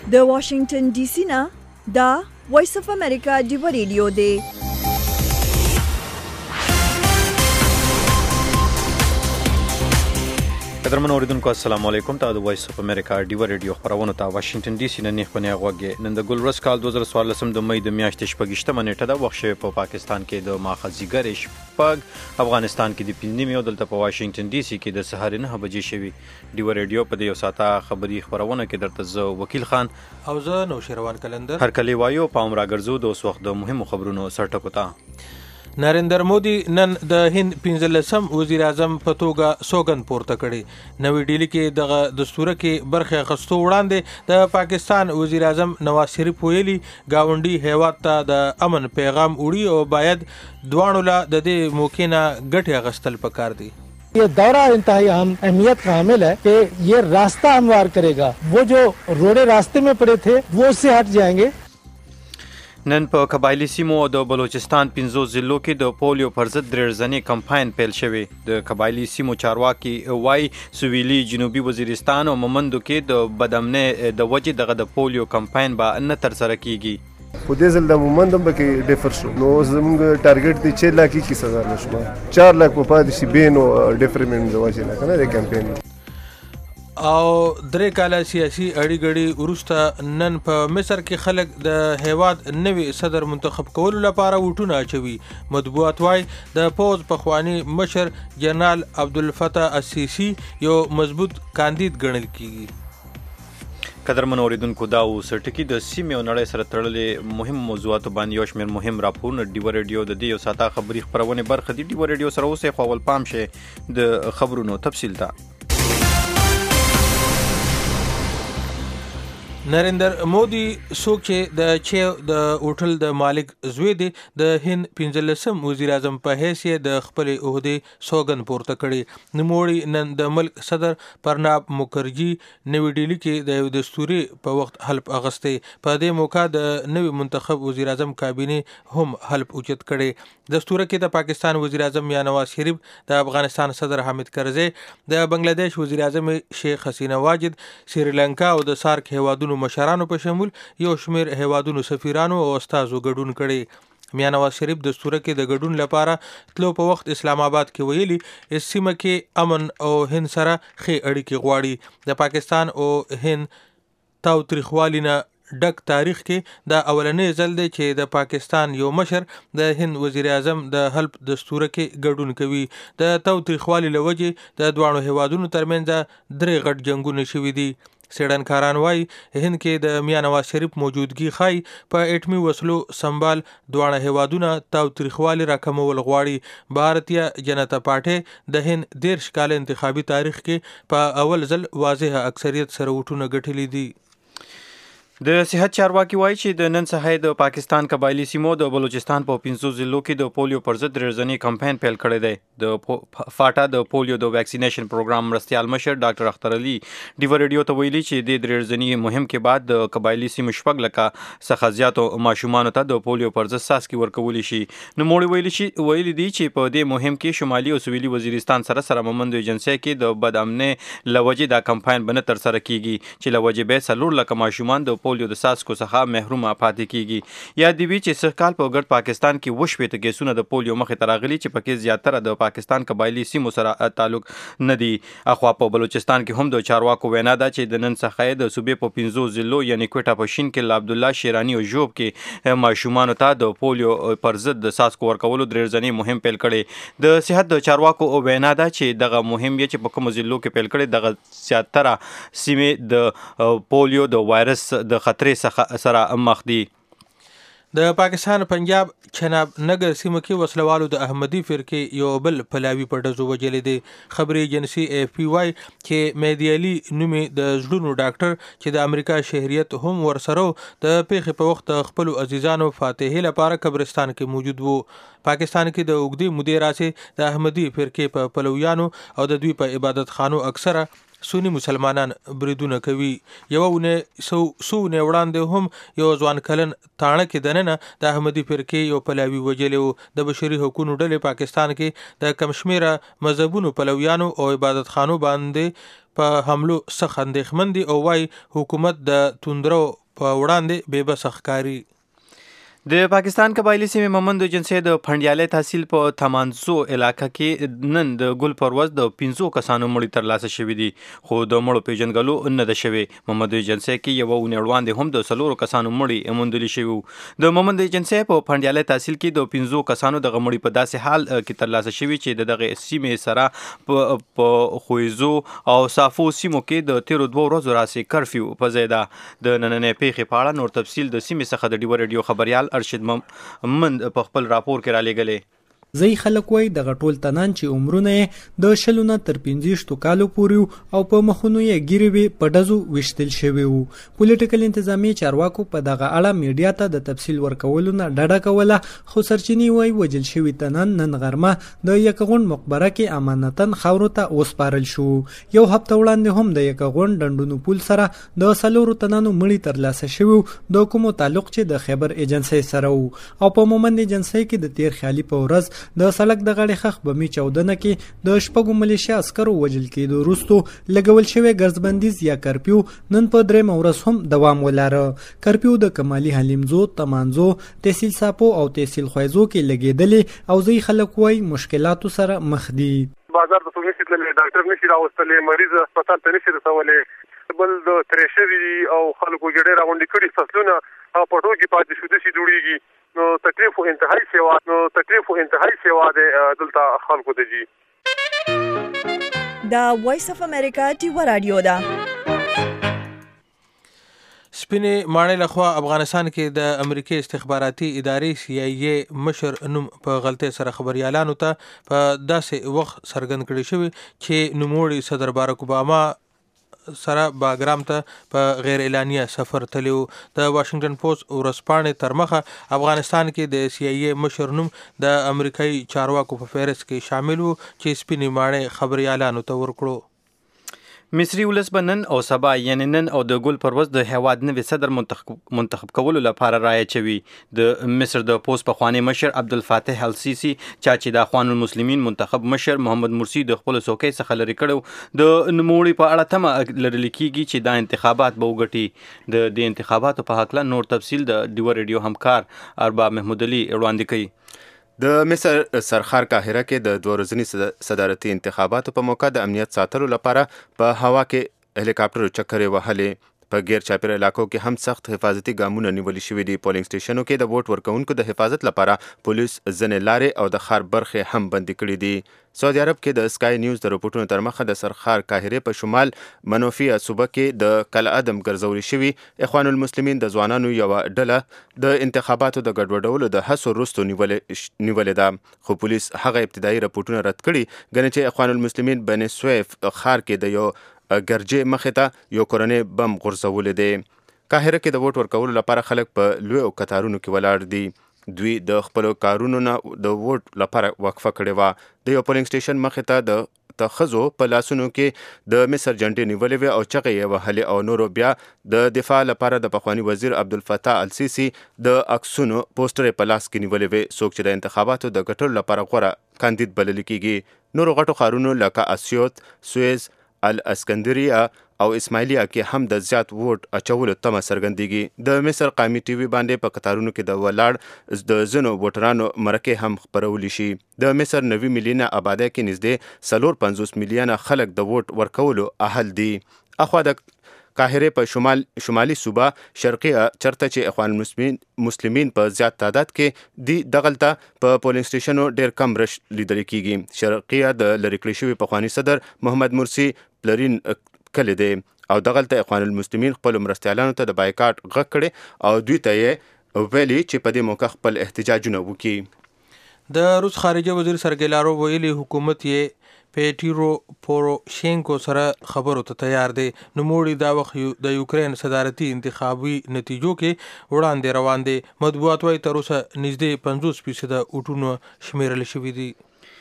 د واشنگټن ډي سي نه دا وایس اف امریکا ډیو ریډیو دی. قدرمن اوریدونکو السلام علیکم. تا د وایس اف امریکا ډیو ریډیو خبرونه تا واشنگټن ډي سي نه خپنه غوږی نن د ګلورس کال 2014 د مې د میاشتې شپږشتمه نیټه د وخت په پاکستان کې د ماخذیګر شپږ افغانستان کې د پنځمې او دلته په واشنگټن ډي سي کې د سهار 9 بجې شوي. ډیو ریډیو په دې ساته خبري خبرونه کې درته زه وکیل خان او زه نوشیروان کلندر هر کلی وایو پام راګرځو د اوس وخت د مهمو خبرونو سرټکو ته. نریندر مودي نن د هند 15م وزیر اعظم په توګه سوګند پورته کړي. نوې ډیلی کې دغه دستور کې برخه غستو وړاندې د پاکستان وزیر اعظم نواز شریف ویلي گاونډي هیواد ته د امن پیغام وړي او باید دوانو له د دې موقع نه ګټه غستل پکار دي. ये दौरा इंतहाई अहमियत का हामिल है कि ये रास्ता हमवार करेगा. वो जो रोड़े रास्ते में पड़े थे वो उससे हट जाएंगे. نن په قبایلی سیمو او د بلوچستان 15 ضلعو کې د پولیو پر ضد درېرزنې کمپاین پیل شوی. د قبایلی سیمو چارواکي وای سویلي جنوبي وزیرستان او مومندو کې د بدامنې د وجې دغه د پولیو کمپاین به نه تر سره کیږي. په دې ځل د مومندم کې ډیفر شو. نو زموږ ټارګټ دی 4 لک 21000 نشو 4 لک په پاتې شي بینو ډیفرمنت د وجې نه کنه د کمپاین او درې کاله سیاسي اړیګړي وروسته نن په مصر کې خلک د هیواد نوي صدر منتخب کولو لپاره ووټونه اچوي. مطبوعات وايي د پوز پخوانی مشر جنرال عبدالفتاح السیسی یو مضبوط کاندید ګڼل کیږي. قدرمن اوریدونکو دا اوس ټکی د سیمې او نړۍ سره تړلې مهم موضوعاتو باندې یو شمېر مهم راپورونه ډیو ریډیو د دې یو ساته خبري خبرونه برخه دي. ډیو ریډیو سره اوسه خو ول پام شه د خبرونو تفصیل ته. نریندر مودي څوک چې د هوټل د مالک زوی دی د هند 15م وزیر اعظم په حیثیت د خپل عہدې سوګند پورته کړي. نوموړي نن د ملک صدر پرناب مکرجي نوې ډیلی کې د یو دستوري په وخت حلف اغسته. په دې موقع د نوې منتخب وزیر اعظم کابینه هم حلف اوچت کړي. دستور کې د پاکستان وزیر اعظم یا نواز شریف، د افغانستان صدر حامد کرزی، د بنگلاديش وزیر اعظم شیخ حسینه واجد، سریلانکا او د سارک هیوادونو مشرانو په شمول یو شمیر هیوادونو سفیرانو او استادو ګډون کړي. میا نواز شریف دستور کې د ګډون لپاره تلو په وخت اسلام آباد کې ویلي سیمه کې امن او هند سره ښې اړیکې غواړي. د پاکستان او هند تاوتریخوالي نه ډک تاریخ کې دا اولنې ځل دی چې د پاکستان یو مشر د هند وزیر اعظم د حلف دستور کې ګډون کوي. د تاوتریخوالي لوجې د دوانو هیوادونو ترمنځ درې غټ جنگونه شوي دي. سیډنکاران وای هند کې د میا نواز شریف موجودګي خای په اټمی وسلو سنبال دوانه هیوادونه تاوتریخوالي راکمول غواړي. بھارتیا جنتا پارټي د هند 13 کال انتخابي تاریخ کې په اول ځل واضح اکثریت سره وټونه ګټلي دي. د صحت چارواکي وایي چې د نن سهار د پاکستان قبایلی سیمو د بلوچستان په 15 ضلعو کې د پولیو پر ضد درېرزنې کمپاین پیل کړی دی. د فاټا د پولیو د ویکسینیشن پروګرام مرستیال مشر ډاکټر اختر علي ډیو ریډیو ته ویلي چې د درېرزنې مهم کې بعد د قبایلی سیمو شپږ لکه څخه زیاتو ماشومانو ته د پولیو پر ضد څاڅکي ورکول شي. نو موږ ویلي دي چې په دې مهم کې شمالي او سویلي وزیرستان سره مومندو ایجنسی کې د بدامنې لوجې دا کمپاین بنه تر سره کیږي چې لوجې به څلور لکه ماشومان د پولیو د ساسکو څخه محروم پاتې کیږي. یا دی وی چې سرکال په ګرد پاکستان کې وشوي ته کیسونه د پولیو مخې ته راغلي چې پکې زیاتره د پاکستان قبایلی سیمو سره تعلق نه دي. اخوا په بلوچستان کې هم د چارواکو وینا ده چې د نن څخه د صوبې په 15 ضلعو یعنی کوټه پښین کې عبد الله شیرانی او جوب کې ماشومان ته د پولیو پر ضد د ساسکو ورکولو درېرزنې مهم پیل کړي. د صحت د چارواکو وینا ده چې دغه مهم یې چې په کوم ضلعو کې پیل کړي دغه زیاتره سیمې د پولیو د وایرس د خطرې سره مخ دي. د پاکستان پنجاب چناب نگر سیمه کې وسلوالو د احمدي فرقې یو بل پلاوی په ډزو وجلې دي. خبري ایجنسی AFP چې مهدی علي نومي د زړونو ډاکټر چې د امریکا شهریت هم ورسره د پیښې په وخت خپل عزیزانو فاتحه لپاره قبرستان کې موجود وو. پاکستان کې د اوګدي مودې راسي د احمدي فرقې په پلویانو او د دوی په عبادت خانو اکثره سونی مسلمانان بریدونه کوي. یو ونه سونه وړاندې هم یو ځوان کلن تاڼه کې دننه د احمدي فرقې یو پلاوی وجلو. د بشري حقوقو ډلې پاکستان کې د کمشمیره مذهبونو پلویانو او عبادت خانو باندې په حملو څخه اندېښمن دي او وايي حکومت د توندرو په وړاندې بې بس ښکاري. د پاکستان قبایلی سیمې مومند جنسي د فنډیالي تحصیل په تمانزو علاقه کې نن د ګل پروز د 15 کسانو مړي ترلاسه شوي دي، خو د مړو پیژنګلو نه ده شوی. مومند جنسي کې یو ونړوان هم د 4 کسانو مړي موندل شوي. د مومند جنسي په فنډیالي تحصیل کې د 15 کسانو د مړي په داسې حال کې ترلاسه شوي چې دغه سیمې سره په خویزو او صافو سیمو کې د 13 ورځو راسي کرفیو په ځای ده. د نننې پیښې په اړه نور تفصیل د سیمې څخه د ډیو ریډیو خبريال ارشد مند په خپل راپور کې را لېږلې. زئی خلک وای د غټول تنان چې عمرونه د شلونه تر 15 کالو پورې او په مخونو یې ګیروي په دزو وشتل شوی وو. پولیټیکل انتظامی چارواکو په دغه اړه میډیا ته د تفصیل ورکولو نه ډډه کوله، خو سرچینی وای وجل شوی تنان نن غرمه د یکغون مقبره کې امانتن خاورو ته وسپارل شو. یو هفته وړاندې هم د یکغون ډندونو پول سره د 4 تنانو مړي ترلاسه شوی د کومو تعلق چې د خیبر ایجنسی سره وو. او په مومند ایجنسی کې د تیر خیالي په ورځ د سړک د غړي خخ بمی 14 کې د شپږو ملیشیا عسکرو وجل کېدو وروسته لګول شوی ګرځبندیز یا کرفیو نن په درې مورس هم دوام ولاره. کرفیو د کمالي حلیمزو، تمانزو، تحصیل ساپو او تحصیل خویزو کې لګیدلې او ځای خلک وای مشکلاتو سره مخ دي. بازار ته نشي تللی، ډاکټر نشي راوستلی، مریض هسپتال ته نشي رسولی، بل د تریشوي او خلکو جوړې راغونډې کړي فصلونه په ټوکې پاتې شو داسې جوړېږي. نو تکلیف انتهایی سیوا دی دلته خلکو ته جي. دا وایس اف امریکا ډیو رادیو ده. سپینې ماڼۍ لخوا افغانستان کې د امریکای استخباراتي ادارې CIA مشر نوم په غلطۍ سره خبريالانو ته په داسې وخت څرګند کړی شوی چې نوموړي صدر بارک اوباما سره باګرام ته په غیر اعلانیه سفر تلو. د واشنگټن پوسټ ورځپاڼې تر مخه افغانستان کې د CIA مشر نوم د امریکایي چارواکو په فهرست کې شامل وو چې سپینې ماڼۍ خبريالانو ته ورکړو. مصری ولس بنن او سبا یعنی نن او د ګل پروز د هواد نوې صدر منتخب کولو لپاره رایه چوي. د مصر د پوسټ په خوانی مشر عبدالفتاح السیسی چې د اخوان المسلمین منتخب مشر محمد مرسی د خپل څوکۍ څخه لري کړو د نوموړي په اړه تمه لرل کیږي چې دا انتخابات به وګټي. د دې انتخاباتو په حق له نور تفصیل د ډیو ریډیو همکار ارباب محمود علي وړاندې کوي. د مصر سرخار قاهره کې د 2 ورځني صدارتي انتخاباتو په موقع د امنیت ساتلو لپاره په هوا کې هلیکاپټر چکرې وهلې. په غیر چاپیره علاقو کې هم سخت حفاظتي ګامونه نیول شوي دي. پولینګ سټیشنو کې د ووټ ورکوونکو د حفاظت لپاره پولیس ځنې لارې او د ښار برخې هم بندي کړي دي. سعودي عرب کې د سکای نیوز د رپورټونو تر مخه د سرخار قاهره په شمال منوفیه صوبه کې د قلعهدم ګرځولي شوي اخوان المسلمین د ځوانانو یو ډله د انتخاباتو د ګډوډولو د هڅو وروسته نیولې ده، خو پولیس هغه ابتدایي رپورټونه رد کړي ګنې چې اخوان المسلمین بني سویف ښار کې د یو ګرجې مخې ته یو کورنۍ بم غورځولی دی. قاهره کې د ووټ ورکولو لپاره خلک په لویو کتارونو کې ولاړ دي. دوی د خپلو کارونو نه د ووټ لپاره وقفه کړې وه. د یو پولینګ سټیشن مخې ته د ښځو په لاسونو کې د مصر جنډې نیولې وې او چغې یې وهلې او نورو بیا د دفاع لپاره د پخواني وزیر عبدالفتاح السیسی د عکسونو پوسټر په لاس کې نیولې وې. څوک چې د انتخاباتو د ګټلو لپاره غوره کاندید بلل کیږي. نورو غټو ښارونو لکه اسیوط، سویز، الاسکندریه او اسماعیلیه کې هم د زیات ووټ اچولو تمه څرګندېږي. د مصر قومي ټي وي باندې په قطارونو کې د ولاړ د ځینو ووټرانو مرکې هم خپرولی شي. د مصر 90 میلیونه آبادی کې نږدې 450 میلیونه خلک د ووټ ورکولو اهل دي. اخوا د قاهره په شمالي صوبه شرقیه چرته چې اخوان مسلمین په زیات تعداد کې دي دغلته په پولینګ سټیشنو ډیر کم رش لیدل کیږي. شرقیه د لری کړی شوی پخوانی صدر محمد مرسی پلرین کلی دی او دغلته اخوان المسلمین خپل مرستیالانو ته د بایکاټ غږ کړي او دوی ته یې ویلي چې په دې موقع خپل احتجاجونه وکړي. د روس خارجه وزیر سرګی لاروف ویلي حکومت یې پیټیرو پوروشینکو سره خبرو ته تیار دی. نوموړي دا وخت د یوکرین صدارتي انتخابي نتیجو کې وړاندې روان دی. مطبوعات وايي تر اوسه نږدې 50% اوټونو شمیرل شوي دي.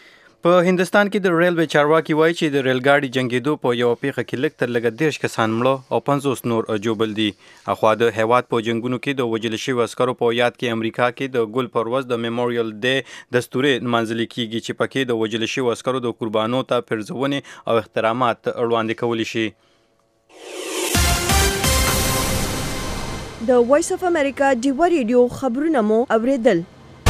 په هندستان کې د ریلوې چارواکي وایي چې د ریل ګاډي جنګېدو په یو پیښه کې لږ تر لږه 30 کسان مړه او 50 نور جوبل دي. اخوا د هیواد په جنگونو کې د وژل شویو عسکرو په یاد کې امریکا کې د ګل پروز د میموریل ډے دستوري نمانځل کیږي چې پکې د وژل شویو عسکرو د قربانو ته پرځونې او احترامات وړاندې کولی شي. د وایس اف امریکا ډیوا ریډیو خبرونه مو اوریدل.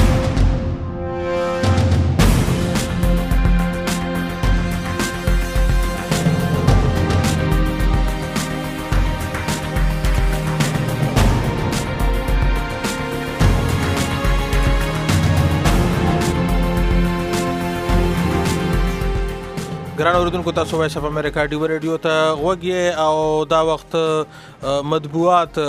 ګران اوریدونکو تاسو وایس اف امریکا ډیوا ریډیو ته غوږی او دا وخت مطبوعات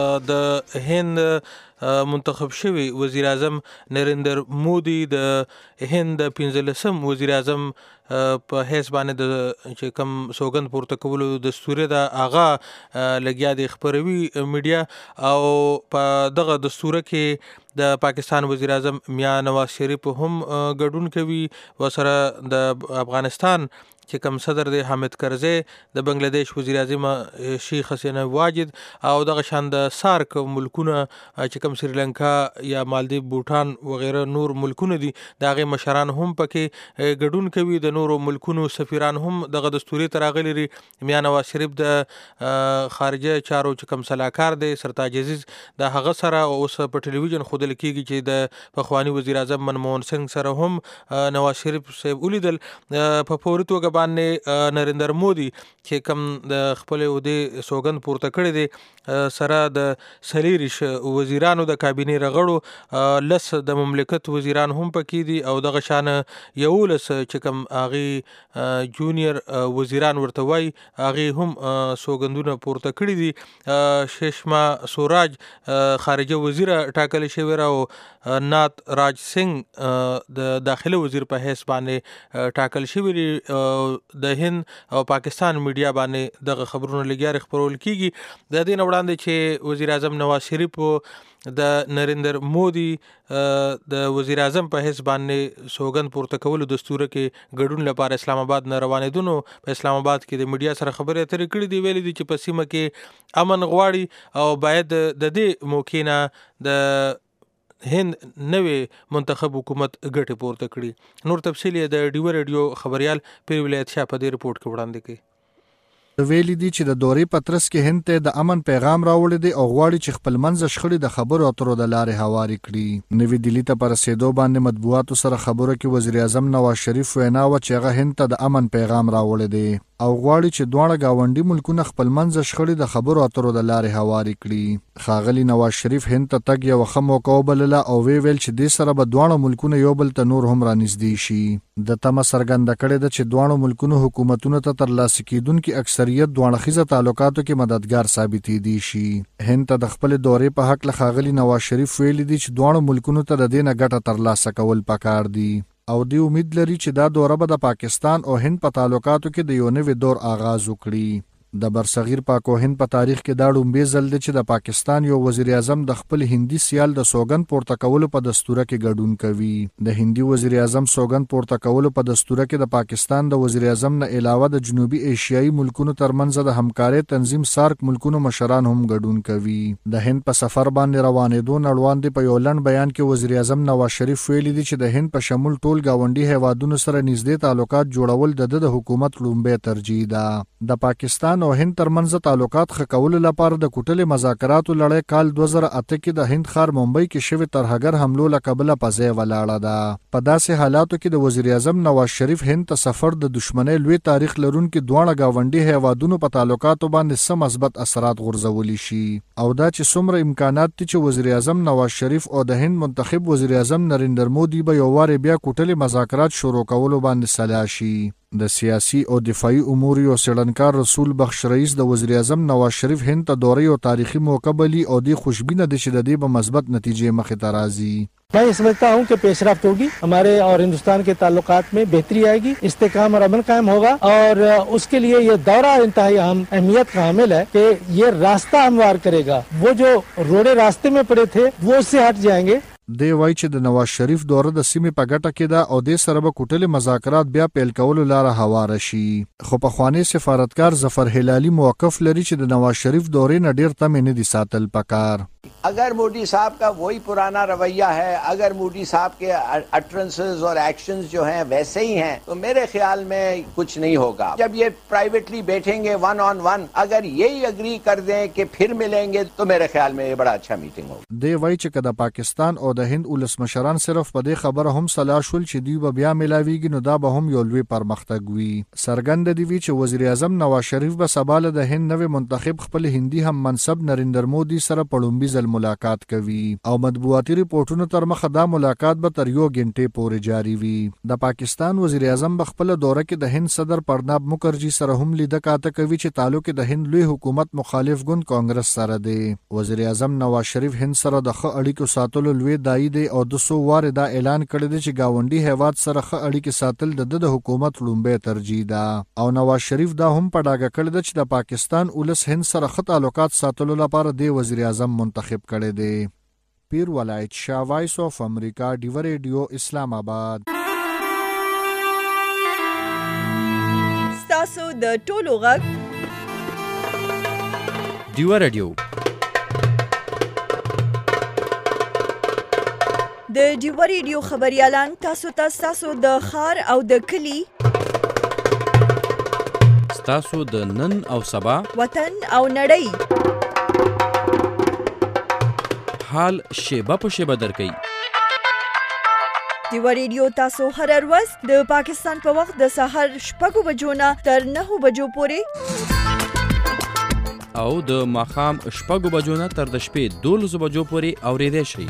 د هند منتخب شوی وزیر اعظم نریندر مودي د هند 15 وزیر اعظم په حیث باندې د چې کم سوګند پورته کولو دستور د اغا لګیا د خبروي میډیا او په دغه دستور کې د پاکستان وزیر اعظم میاں نواز شریف هم ګډون کوي وسره د افغانستان چې کوم صدر دی حامد کرزی د بنگلاديش وزیر اعظم شیخ حسینه واجد او دغه شان د سارک ملکونه چې کوم سریلانکا یا مالدیو بوټان وغیرہ نور ملکونه دي دغه مشران هم پکې ګډون کوي. د نورو ملکونو سفیران هم دغه دستوري تراغلي لري. میاں نواز شریف د خارجه چارو چې کوم صلاحکار دی سرتاج عزیز د هغه سره اوس په ټلویزیون خودل کیږي چې د پخوانی وزیر اعظم منموهن سنگ سره هم نواز شریف صاحب ولیدل. په فوري توګه باندې نریندر مودي چې کوم د خپل عہدې سوګند پورته کړی دی سره د سلیریش وزیرانو د کابینه رغړو لس د مملکت وزیران هم پکې دي او دغه شان یولس چې کوم اغي جونیئر وزیران ورته وای اغي هم سوګندونه پورته کړی دي. ششما سوراج خارجه وزیر ټاکل شوی راو نات راج سنگ د داخله وزیر په حیث باندې ټاکل شوی د هند او پاکستان میډیا باندې دغه خبرونه لګیا خبرول کیږي. د دې وړاندې چې وزیر اعظم نواز شریف د نریندر مودي د وزیر اعظم په حیث باندې سوګند پورته کولو دستور کې ګډون لپاره اسلام آباد نه روانېدونو په اسلام آباد کې د میډیا سره خبرې اترې کړې دي. ویلي دي چې په سیمه کې امن غواړي او باید د دې موقع نه د هند نوې منتخب حکومت ګټه پورته کړي. نور تفصیل د ډیوا ریډیو خبريال پیر ولایت شاه په دې رپورت کې وړاندې کړي. ویلي دي چې د دورې پترس کې هند ته د امن پیغام راوړی دی او غواړي چې خپل منځ شخړې د خبرو اترو د لارې هواري کړي. نوی دلی ته پر رسیدو باندې مطبوعاتو سره خبرو کې وزیر اعظم نواز شریف وینا و چې هغه هند ته د امن پیغام راوړی دی او غواړي چې دواړه گاونډي ملکونه خپل منځ شخړې د خبرو اترو د لارې هواري کړي. ښاغلي نواز شریف هند ته تګ یو ښه موقع وبلله او ویل چې دې سره به دواړه ملکونه یو بل ته نور هم رانږدې شي. د تمه څرګنده کړې ده چې دواړو ملکونو حکومتونو ته ترلاسه کیدونکي اکثریت دوه تعلقاتو کې مددگار ثابتې دي شي. هند ته د خپل دورې په حق له ښاغلي نواز شریف ویلي دي چې دواړو ملکونو ته د دې نه ګټه ترلاسه کول پکار دي او دی امید لري چې دا دوره به د پاکستان او هند په تعلقاتو کې د یو نوي دور آغاز وکړي. د برصغیر پاک او هند په تاریخ کې دا ډومبې ځل دی چې د پاکستان یو وزیر اعظم د خپل هندي سیال د سوګند پورته کولو په دستوره کې ګډون کوي. د هندي وزیر اعظم سوګند پورته کولو په دستوره کې د پاکستان د وزیر اعظم نه علاوه د جنوبي ایشیایي ملکونو ترمنځ د همکارۍ تنظیم سارک ملکونو مشران هم ګډون کوي. د هند په سفر باندې روانېدو نړوان دی په یو لنډ بیان کې وزیر اعظم نواز شریف ویلي دي چې د هند په شمول ټول گاونډي هیوادونو سره نږدې تعلقات جوړول د حکومت لومړی ترجیح ده. د پاکستان او هند ترمنځ تعلقات ښه کولو لپاره د کوټلې مذاکراتو لړۍ کال 2008 کې د هند ښار ممبئی کې شوی ترهګر حملو له کبله په ځای ولاړه ده. په داسې حالاتو کې د وزیر اعظم نواز شریف هند ته سفر د دشمنۍ لوی تاریخ لرونکي دواړه گاونډي هیوادونو په تعلقاتو باندې څه مثبت اثرات غورځولی شي او دا چې څومره امکانات دي چې وزیر اعظم نواز شریف او د هند منتخب وزیر اعظم نریندر مودي به یو وار بیا کوټلې مذاکرات شروع کولو باندې سلا شي. د سیاسي او دفاعي امور یو څېړنکار رسول بخش رئیس د وزیر اعظم نواز شریف هند ته دورې او تاریخي موقع بلی او دی خوشبینه ده چې د دې به مثبت نتیجې مخې ته راځي. मैं ये समझता हूँ कि पेशरफ्त होगी, हमारे और हिंदुस्तान के ताल्लुकात में बेहतरी आएगी, इस्तेकाम और अमन कायम होगा और उसके लिए ये दौरा इंतहाई अहमियत का हामिल है कि ये रास्ता हमवार करेगा. वो जो रोड़े रास्ते में पड़े थे वो उससे हट जाएंगे. دی وای چې د نواز شریف دوره د سیمې په ګټه کې ده او د سره به کوټلې مذاکرات بیا پیل کولو لاره هواره شي. خو په خوانی سفارتکار ظفر هلالي موقف لري چې د نواز شریف دورې نه ډیر تم نه دي ساتل پکار. अगर मोदी साहब का वही पुराना रवैया है, अगर मोदी साहब के अटरेंसेस और एक्शंस जो हैं वैसे ही हैं, तो मेरे ख्याल में कुछ नहीं होगा। जब ये प्राइवेटली बैठेंगे 1-on-1, अगर यही एग्री कर दें कि फिर मिलेंगे, तो मेरे ख्याल में ये बड़ा अच्छा मीटिंग होगा। دی وای چې کله پاکستان او د هند ولسمشران صرف په دې خبره هم صلاح شول چې دوی به بیا ملاویږي، نو دا به هم یو لوی پرمختګ وي. سرګند دی وی چې وزیر اعظم نواز شریف به سباله د هند نوې منتخب خپل هندي هم منصب نریندر مودي سره په لومړي ځل ملاقات کوي او مطبوعاتي ریپورتونو تر مخه دا ملاقات به تر یو غنټې پورې جاری وي. د پاکستان وزیر اعظم به خپل دوره کې د هند صدر پرناب مکرجي سره هم لیده کاته کوي چې تعلق د هند لوی حکومت مخالف ګوند کانګرس سره دی. وزیر اعظم نواز شریف هند سره د ښه اړیکو ساتلو لوی دای دی او د سو واره دا اعلان کړی دی چې گاونډي هیواد سره ښه اړیکې ساتل د حکومت لومبه ترجیح ده. او نواز شریف دا هم په ډاګه کړی دی چې د پاکستان ولس هند سره ښه تعلقات ساتلو لپاره د وزیر اعظم منتخب کړی دی. پیر ولایت شاه، وایس اف امریکا، ډیو ریډیو، اسلام آباد. ستاسو د ټولو غږ ډیو ریډیو. د ډیو ریډیو خبريالان تاسو د ښار او د کلی، تاسو د نن او سبا، وطن او نړۍ حال شیبه په شیبه درکوي. ډیو ریډیو تاسو هر ورځ د پاکستان په وخت د سهار 6 بجو نه تر 9 بجو پورې او د ماښام 6 بجو نه تر د شپې 12 بجو پورې اورېدای شئ.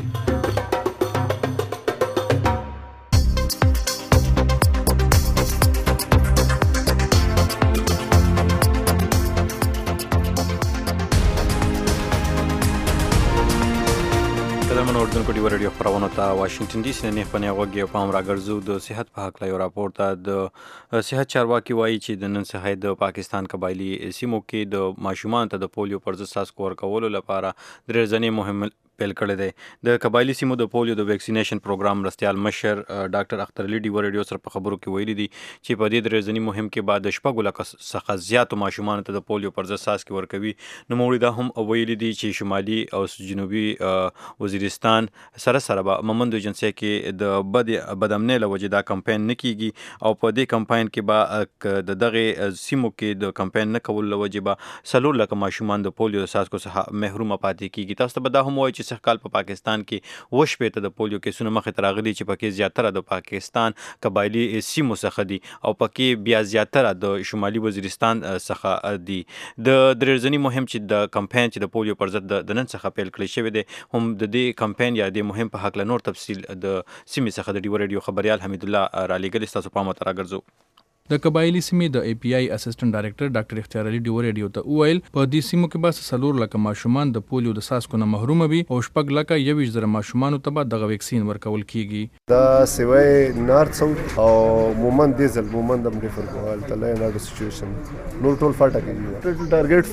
اردن کو ډیو ریډیو خبرونه ته واشنگټن ډي سي نه پنه غوږی پام راګرځو. د صحت په حق لا یو راپور ته د صحت چارواکي وایي چې د نن سهار د پاکستان قبایلی سیمو کې د ماشومان ته د پولیو پر ضد څاڅکو ورکولو لپاره درې ځنې مهم پیل کړی دی. د قبایلی سیمو د پولیو د ویکسینیشن پروګرام مرستیال مشر ډاکټر اختر علي ډیو ریډیو سره په خبرو کې ویلي دي چې په دې درې ځنې مهم کې بعد د 6 لک څخه زیاتو ماشومان ته د پولیو پر ضد څاڅکي ورکوي. نو موږ دا هم ویلي دي چې شمالي او جنوبي وزیرستان سره به مومند ایجنسی کې د بدامنۍ له وجې دا کمپاین نه کیږي او په دې کمپاین کې به د دغه سیمو کې د کمپاین نه کول له وجې به 4 لک ماشومان د پولیو څاڅکو څخه محروم پاتې کیږي. تاسو ته به دا هم وایي چې سږ کال په پاکستان کې وشپېته د پولیو کیسونه مخې ته راغلي چې پکې زیاتره د پاکستان قبایلی سیمو څخه دي او پکې بیا زیاتره د شمالي وزیرستان څخه دي. د درېرځنی مهم چې د کمپاین چې د پولیو پر ضد د نن څخه پیل کړی شوی دی، هم د دې کمپاین یا د مهم په حق له نور تفصیل د سیمې څخه د ډیو ریډیو خبريال حمید الله را لېږلی. تاسو پام ته راګرځو. د قبایلی سیمې د ای پی آی اسسټنټ ډایریکټر ډاکټر اختیار علي ډیو ریډیو ته وویل په دې سیمو کې به 4 لک ماشومان د پولیو د څاڅکو نه محروم وي او 6 لک 21 ماشومان ته به دغه ویکسین ورکول کیږي. دا سیوای نارث ساوث او مومند دیزل مومند هم ډیفر کوال تلای نه د سچويشن نور ټول فاټا کیږي. ټوټل ټارګټ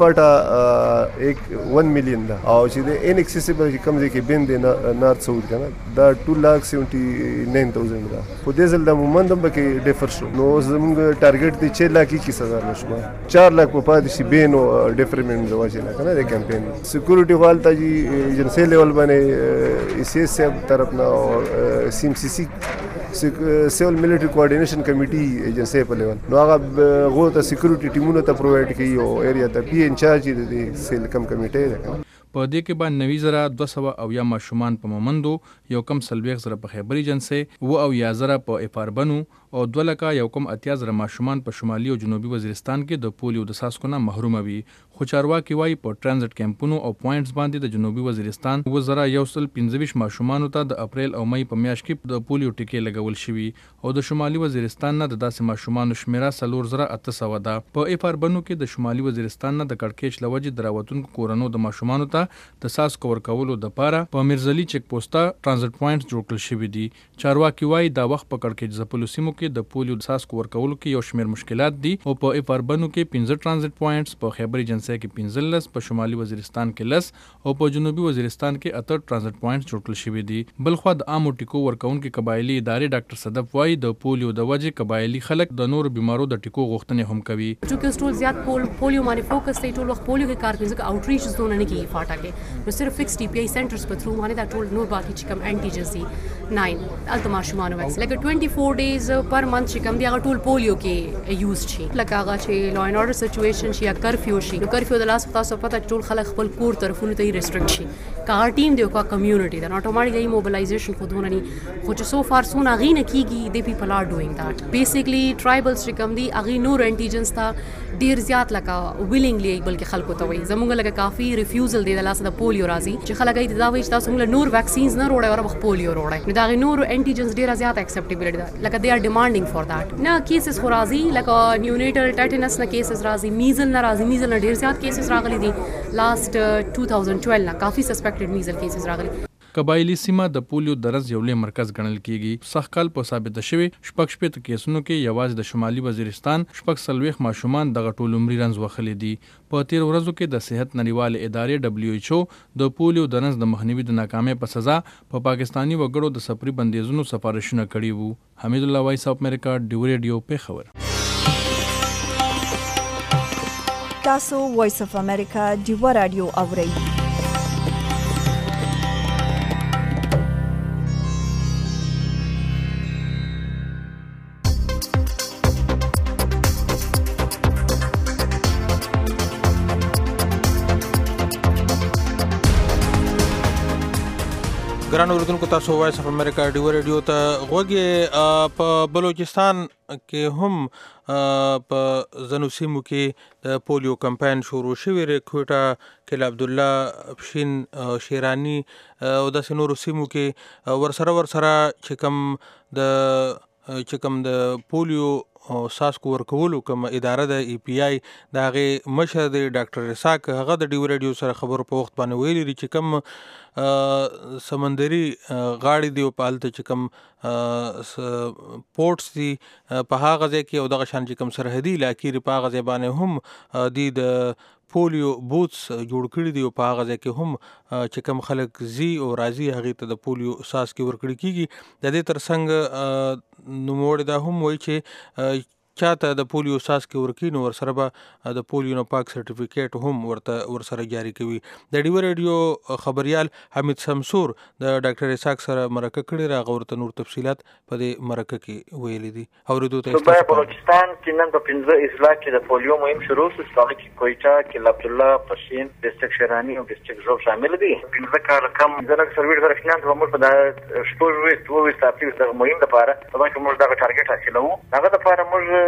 فاټا 1 میلیون دا او چې د ان اکسیسیبل چې کم ځای کې بین دی نارث ساوث کنه دا 2,79,000 دا په دیزل د مومند هم کې ډیفر شو. نو زموږ ټارګټ دی 6 لک 21,000 نشو 4 لک په پاتې شي بین او ډیفرمنٹ د واجب نه کنه د کمپاین سکیورټي وال ته ایجنسی لیول باندې ای سی ایس طرف نه او سی ام سی سی سیول ملټری کوارډینیشن کمیټي ایجنسی په لیول نو هغه غو ته سکیورټي ټیمونو ته پرووایډ کوي او ایریا ته پی انچارج دي سیل کم کمیټي ده. په دې کې باندې 9,200 ماشومان په مومندو، یو کم 40,000 په خیبر ایجنسی، او 10,000 په افاربنو او 2 لک یو کم 80,000 ماشومان په شمالي او جنوبي وزیرستان کې د پولیو د څاڅکو نه محروم وي. خو چارواکي وایي په ټرانزیت کیمپونو او پوینټس باندې د جنوبي وزیرستان 2,125 ماشومان ته د اپریل او مئی په میاشت کې د پولیو ټیکې لګول شوي او د شمالي وزیرستان نه د داسې ماشومان شمیره 4,800 ده. په افاربنو کې د شمالي وزیرستان نه د کړکېچ لوجې دراوتونکو کورونو د ماشومان ته د څاڅکو ورکولو لپاره په میرزلي چیک پوسټه ټرانزیت پوینټس جوړ کړل شوي دي. چارواکي وایي دا وخت په کړکېچ ځپلو سیمو کې د پولیو څاڅکو ورکولو کې یو شمېر مشکلات دي او په افاربنو کې 15 ترانزیت پوینټس، په خیبر ایجنسی کې 15، په شمالي وزیرستان کې 10 او په جنوبي وزیرستان کې 8 ترانزیت پوینټس جوړ کړل شوي دي. بلخو د عامو ټیکو ورکونکو قبایلی ادارې ډاکټر صدف وایي د پولیو د وجې قبایلی خلک د نور بیمارو د ټیکو غوښتنې هم کوي. چې ټول زیات پولیو باندې فوکس دی، ټول وخت پولیو کې کار کوي، ځکه آوټریچ زونه نه کیږي فاټا کې، نو صرف فکس ټي پی آی سنټرز په تھرو باندې دا ټول نور باقي چې کوم انټیجنز دي 9 التما شمانو ویکس لکه 24 ډیز پر منث چې کوم دی هغه ټول پولیو کې یوز شي. لکه هغه چې لا ان اورډر سچويشن شي یا کرفیو شي، نو کرفیو د لاس تاسو پته ټول خلک خپل کور طرفونو ته ریسټریکټ شي، کا ټیم دی او کا کمیونټي دا اتوماتیکلی موبلایزیشن خودونه نه خو چې سو فار سون اغي نه کیږي دی پیپل ار ډوینګ دیٹ. بیسیکلی ټرایبلز چې کوم دی اغي نور انټیجنز تا ډیر زیات لکه ویلینګلی بلکې خلکو ته وایي زمونږ لکه کافي ریفیوزل دی د لاس د پولیو راځي چې خلک یې دا وایي چې تاسو موږ نور ویکسینز نه وروړی او وخت پولیو وروړی، نو دا غي نور انټیجنز ډیر زیات اکسپټیبل دي لکه دے ار ډیمانډینګ فار دیٹ. نه کیسز خو راځي لکه نیونیټل ټیټنس نه کیسز راځي، میزل نه راځي، میزل نه ډیر زیات کیسز راغلي دي لاست 2012 نه کافي سسپیکټډ میزل کیسز راغلي. قبایلی سیمه د پولیو درز یو لوی مرکز ګڼل کیږي. سخکال په ثابت شوی شپږ شپږ کیسونو کې یوازې د شمالي وزیرستان شپږ سلويخ ماشومان دغه ټول عمري رنځ وخلي دي. په 13 ورځو کې د صحت نړیوال ادارې WHO د پولیو د رنځ د مخنیوي د ناکامۍ په سزا په پاکستانی وګړو د سفري بندیزونو سفارشونه کړي وو. حمید الله وایس اف امریکا ډیو ریډیو په خبر. تاسو وایس اف امریکا ډیو رادیو اورئ. ګران اوریدونکو، تاسو وایس اف امریکا ډیو ریډیو ته غوږی. په بلوچستان کې هم په ځینو سیمو کې د پولیو کمپاین شروع شوی دی. کوټه کې عبدالله پشین شیرانی او داسې نورو سیمو کې ورسره چې کوم د پولیو ساسکو ورکولو کوم اداره د ای پی آی د هغې مشر دی ډاکټر رساک، هغه د ډیو ریډیو سره خبرو په وخت باندې ویلي دي چې کوم سمندري غاړې دی او په هلته چې کوم پورټس دي په هغه ځای کې او دغه شان چې کوم سرحدي علاقې دي په هغه ځای باندې هم دی د پولیو بوتس جوړ کړي دي او په هغه ځای کې هم چې کوم خلک زی او راځي هغې ته د پولیو ساسکې ورکړي کېږي. د دې تر څنګ نوموړی دا هم وایي چې چاته د پولیو ساسکې ورکړي نو ورسره به د پولیو نه پاک سرټیفیکیټ هم ورسره جاري کوي. د ډیو ریډیو خبریال حمید شمسور د ډاکټر رساک سره مرکه کړې ده، هغه ورته نور تفصیلات په دې مرکه کې ویلي دي. اورېدو ته صوبه بلوچستان کې نن په 15 اضلاع کې د پولیو مهم شروع شو، چې هغه کې کویټه کې عبدالله پشین ډسټرکټ شیرانی او ډسټرکټ ژوب شامل دي. 15 کال کم ځنه سرویس ورکړل نو موږ په د شپږ وې ساتي د مهم لپاره په باندې موږ دا ټارګټ حاصلو. هغه لپاره موږ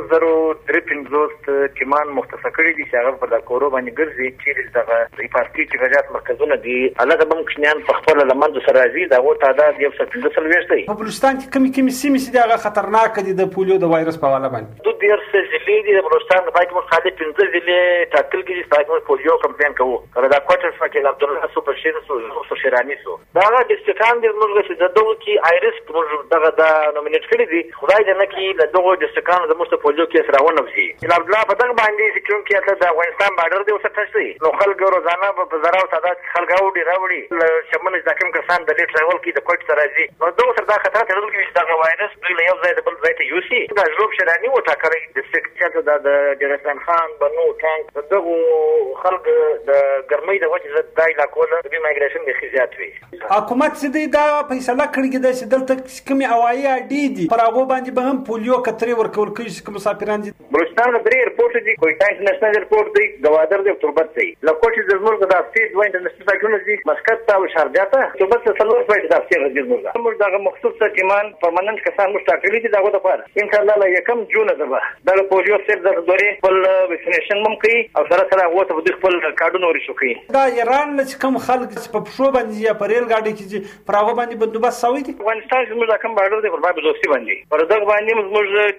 1053 کمان مختص کړی دي چې هغه په د کورو باندې ګرځي چې دغه پارټي چې غجات مرکزونه دي هغه به مخنیان په خپل لمن سره راځي. دا وو تعداد 115 دی. په بلوچستان کې کومې سیمې چې هغه خطرناک دي د پولیو د وایرس په حواله باندې دوه ډیر څه ضلع دي د بلوچستان په باندې موږ خاطر 15 ضلع ټاکل کېږي چې موږ پولیو کمپاین کوو. کله دا کوټر فکر عبدالله سو پرشین سو شیرانی سو دا ډسټرکټان د موږ چې دغه کې آیرس موږ دغه دا نومینیټ کړی دي. خدای دې نه کې د دغه ډسټرکټان د موږ پولیو کې راونه وشي. عبدالله په دغه باندې چې کوم کې د افغانستان بارډر دی وسه تشي نو خلک روزانه په زراو تعداد خلک راوړي شمن ځکه کسان د لیټ ټریول کې د کوټ سره راځي نو دغه سره دا خطر ته دغه چې دا وایرس د یو ځای د بل ځای ته یوسي. دا ژوب شرانی و ټاکري د سکتر د جنرال خان بنو ټانک دغه خلک د ګرمۍ د وجه د علاقو د مایګریشن د خزيات وي. حکومت سې دا فیصله کړې ده چې دلته کومي هوایي اډې دي پر هغه باندې به هم پولیو کتري ورکول کوي چې مسافران دي. بلوچستان درې ایرپورټ دي، کویټه انټرنیشنل ایرپورټ دی، گوادر دی، تربت دی. لکوټ د زموږ د افسید دوه انټرنیشنل فلایټونه دي، مسقط او شارجه ته تربت څخه څلور فلایټ د افسید راځي. موږ دغه مخصوص ټیمان پرمننت کسان مو ټاکلي دي دغه لپاره ان شاء الله یکم جون ده د پولیو سره د دورې خپل ویکسینیشن هم کوي او سره هغه ته د خپل کارډونه ورشو کوي. دا ایران چې کوم خلک په پښو باندې یا په ریل گاډي کې پر هغه باندې بندوبست شوی دي. افغانستان زموږ د کوم بارډر دی پر باندې دوستي باندې پر دغه باندې موږ ټیمان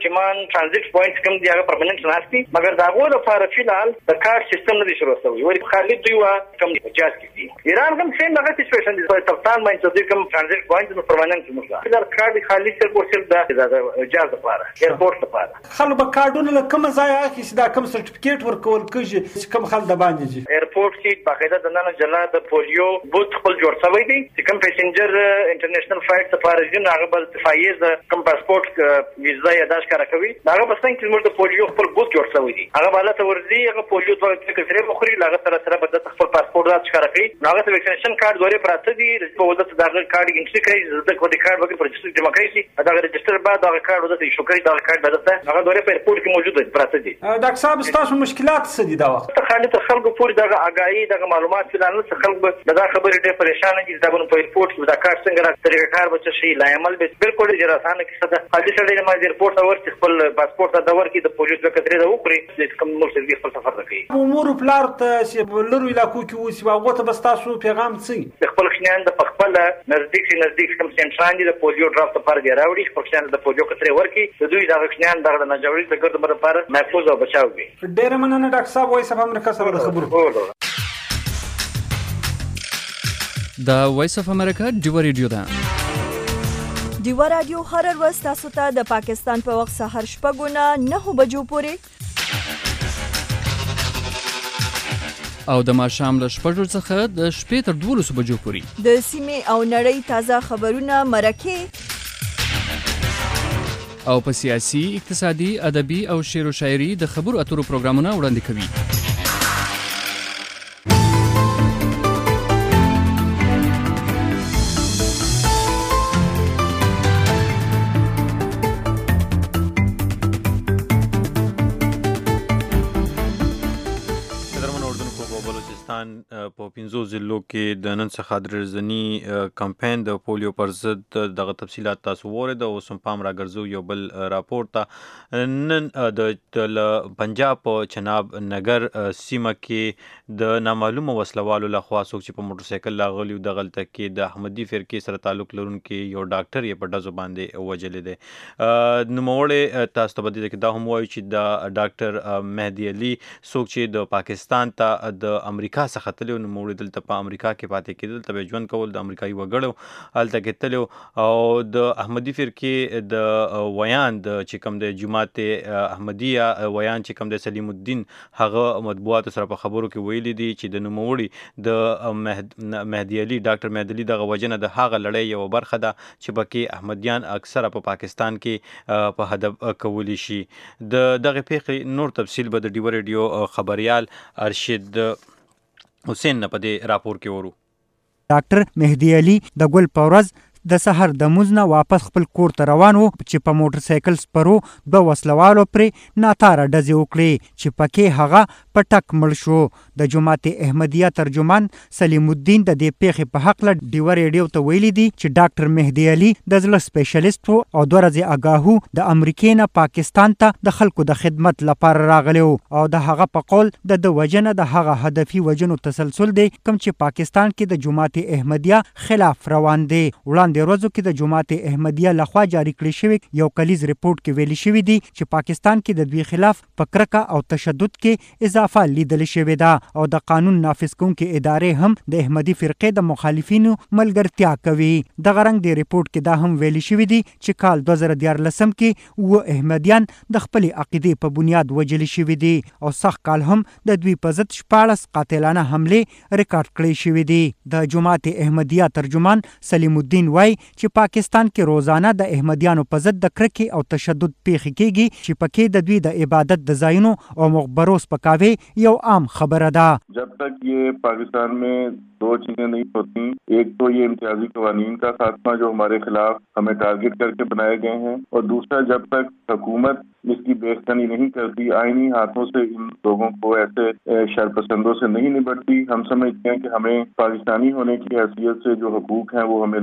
ट्रांजिट پوینټ کوم دی هغه پرمننت ناشتي مګر دا غو لپاره فلال د کارت سیستم نه دي شروع شوی ولی خالد دوی وا کوم جاز کی ایران هم څنګه هغه سچويشن دي په تفتان باندې د کوم ترانزیت پوینټ نو پرمننت موږ دا کارت خالد تر ورسل دا جاز لپاره ایرپورټ لپاره خلک به کارډونه له کوم ځای اخیستي دا کوم سرټیفیکیټ ورکول کېږي کوم خلک د باندې دي ایرپورټ کې باقاعده د نن جلا د پولیو بوت خپل جوړ شوی دی چې کوم پېسنجر انټرنیشنل فلایټ لپاره ځین هغه بل فایز کوم پاسپورت ویزا یا داش کار کوي هغه بس څنګه موږ د پولیو خپل بوت جوړ شوی دی هغه بالا ته ورځي هغه پولیو ته کثره مخري هغه سره به د خپل پاسپورت راځ کار کوي هغه ته ویکسینیشن کارت دوره پراته دي په وجه دغه کارت انټری کوي د کوډ کارت وګړي پر رجسټر جمع کوي دا رجسټر بعد هغه کارت وجه ایشو کوي دا کارت بدته هغه دوره په ایرپورټ کې موجود دي پراته دي ډاکټر صاحب تاسو مشکلات څه دي دا وخت خالد خلکو پوری دغه اگاهي دغه معلومات فلانه څه خلک دا خبرې ډېر پریشان دي دا په ایرپورټ کې دا کارت څنګه راځي طریقه کار بچ شي لا عمل به بالکل جراسانه کې صدا خالد سره ما ایرپورټ اور خپل پاسپورت دا ور کې د پولیس د کترې دا وکړي چې کوم نور څه خپل سفر کوي امور پلار ته چې لرو علاقو کې وسی هغه ته بس تاسو پیغام څه خپل خنان د خپل نزدیک کوم سنټران دي د پولیو ډراپ لپاره دی راوړي خپل خنان د پولیو کترې ورکي د دوی دا خنان د ناجوړي د ګرد لپاره محفوظ او بچاو وي ډېر مننه ډاکټر صاحب وایس اف امریکا سره د خبرو دا وایس اف امریکا ډیو ریډیو ده ډیو رادیو هر ورځ تاسو ته د پاکستان په وخت سحر 9:09 بجو پورې او د ماښام له 6 څخه د 12 تر 12 بجو پورې د سیمې او نړۍ تازه خبرونه مرکه او په سیاسي اقتصادي ادبي او شعر و شاعري د خبرو اترو پروګرامونه وړاندې کوي په 15 ضلعو کې د نن څخه د ورځني کمپاین د پولیو پر ضد دغه تفصيلات تاسو وره او سم پام راګرځو یو بل راپور ته نن د پنجاب په چناب نګر سیمه کې د نامعلومه وسلوالو لخوا څوک چې په موټر سایکل لاغلی د غلطه کې د احمدي فرقې سره تعلق لرونکي یو ډاکټر یې په دزو باندې وجلې دي نوموړی تاسو ته بده کې دا هم وایي چې د ډاکټر مهدي علي څوک چې د پاکستان ته د امریکا څخه تلو نوموړی دلته په امریکا کې پاتې کېدل ته ژوند کول د امریکایي وګړو هلته کې تلو او د احمدي فرقې د ویان د چې کوم د جماعت احمدیه ویان چې کوم د سلیم الدین هغه مطبوعات سره په خبرو کې ویلي دي چې د نوموړي د مهدي علي ډاکټر مهدي علي دغه وجنه د هغه لړۍ یو برخه ده چې پکې احمدیان اکثره په پاکستان کې په هدف کولی شي د دغه پیښې نور تفصیل به د ډیو ریډیو خبريال ارشد حسین نه په دې راپور کې ورو ډاکټر مهدي علي د ګل پورز د سحر د موزنه واپس خپل کور ته روان وو چې په موټر سایکل سپرو د وسلوالو پرې ناتاره ډزې وکړې چې پکې هغه پټک مړ شو د جماعت احمدیه ترجمان سلیم الدین د دې پیښې په حق له ډیو ریډیو ته ویلي دي چې ډاکټر مهدي علي د زړه سپیشلیست وو او دوه ورځې اگاهو د امریکې نه پاکستان ته د خلکو د خدمت لپاره راغلی او د هغه په قول د وجنه د هغه هدفي وجنو تسلسل دی کوم چې پاکستان کې د جماعت احمدیه خلاف روان دی وړاندې ورځو کې د جماعت احمدیه لخوا جاری کړی شوی یو کلیز ریپورت کې ویلي شوی دی چې پاکستان کې د دوی خلاف په کرکه او تشدد کې اضافه لیدل شوی ده او د قانون نافذ کوونکي ادارې هم د احمدي فرقې د مخالفینو ملګرتیا کوي د غرنګ دی ریپورت کې دا هم ویلي شوی دی چې کال 2014 کې و احمدیان د خپل عقیده په بنیاد وجل شوی دي او سخت کال هم د دوی په ضد 14 قاتلانه حمله ریکارډ کړی شوی دي د جماعت احمدیه ترجمان سلیم الدین چې پاکستان کې روزانه د احمدیانو په ضد د کرکې او تشدد پیښې کېږي چې پکې د دوی د عبادت د ځایونو او مخبرو سپکاوی یو عام خبره ده जब तक ये पाकिस्तान में दो चीजें नहीं होती एक तो ये इम्तियाजी कवानीन का खात्मा जो हमारे खिलाफ हमें टारगेट करके बनाए गए हैं और दूसरा जब तक हुकूमत इसकी बेखतनी नहीं करती आईनी हाथों से इन लोगों को ऐसे शरपसंदों से नहीं निपटती हम समझते हैं कि हमें पाकिस्तानी होने की हैसियत से जो हुकूक हैं वो हमें नहीं मिल सकते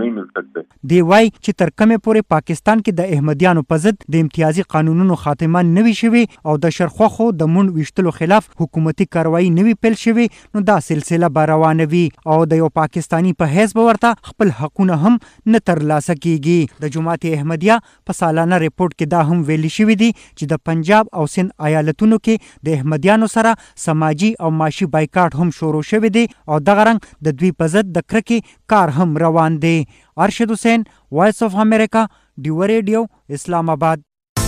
دی. دی وای چې تر کومه پورې پاکستان کې د احمدیانو په ضد د امتیازي قانونونو خاتمه نوي شوي او د شرخوخو د مون ویشتلو خلاف حکومتي کاروایی نوي پیل شوي نو دا سلسله به روانه وي او د یو پاکستانی په حیث به ورته خپل حقونه هم نه ترلاسه کیږي. د جماعت احمدیه په سالانه ریپورت کې دا هم ویلي شوي دي چې د پنجاب او سند ایالتونو کې د احمدیانو سره سماجی او معاشي بایکاټ هم شروع شوی دی او دغه رنګ د دوی په ضد د کرکې کار هم روان دی. ارشد حسین، وایس اف امریکا، ډیو ریډیو، اسلام آباد.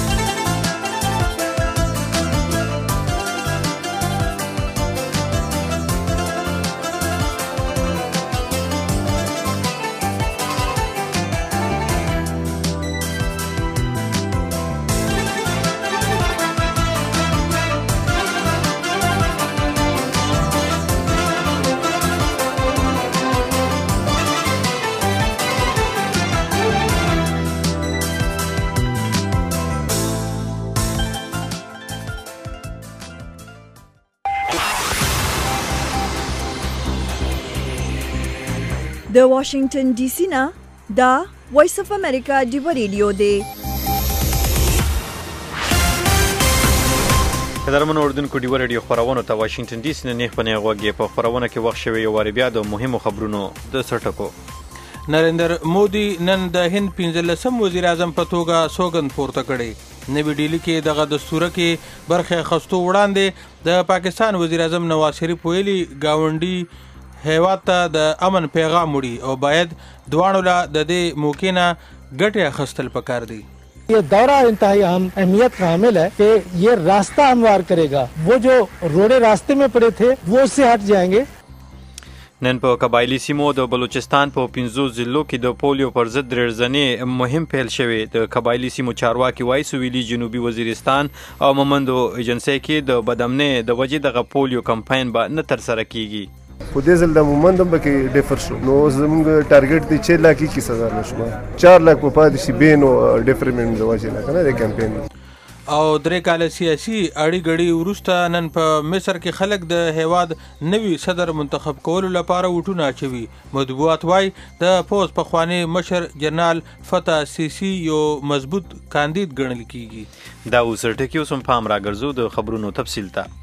د واشنگټن ډي سي نه دا وایس اف امریکا ډیو ریډیو دی. قدرمن اردوونکو ډیو ریډیو خبرونه ته واشنگټن ډي سي نه په نیغوږی په خبرونه کې وخت شوی یو واری بیا د مهمو خبرونو د سرټکو. نریندر مودي نن د هند 15 وزیر اعظم په توګه سوګند پورته کړي. نوی ډیلی کې دغه دستور کې برخه خستو وړاندې د پاکستان وزیر اعظم نواز شریف ویلي گاونډي هیواد ته د امن پیغام وړي او باید دوانو لا د دې موقع نه ګټه اخیستل پکار دي. ये दौरा इंतहाई अहम अहमियत का हामिल है कि ये रास्ता हमवार करेगा. वो जो रोडे रास्ते में पड़े थे वो उससे हट जाएंगे. نن په قبایلی سیمو د بلوچستان په 15 ضلعو کې د پولیو پر ضد درځنې مهم پیل شوی. د قبایلی سیمو چارواکي وایي سویلي جنوبي وزیرستان او مومندو ایجنسی کې د بدامنې د وجې دغه پولیو کمپاین به نه تر سره کیږي. په دې ځل د مومندم پکې ډیفر شو نو زموږ ټارګټ دی 6 لک 21000 نشو 4 لک په پاتې شي بینو ډیفرمنت د وجه نه کنه د کمپاین. او درې کال سیاسي اړی غړي ورسته نن په مصر کې خلک د هیواد نوي صدر منتخب کولو لپاره وټونه اچوي. مطبوعات وای د پوز په خواني مشر جنرال فتح سیسی یو مضبوط کاندید ګڼل کیږي. دا وسرټ کې اوسم پام راګرځو د خبرونو تفصیل ته.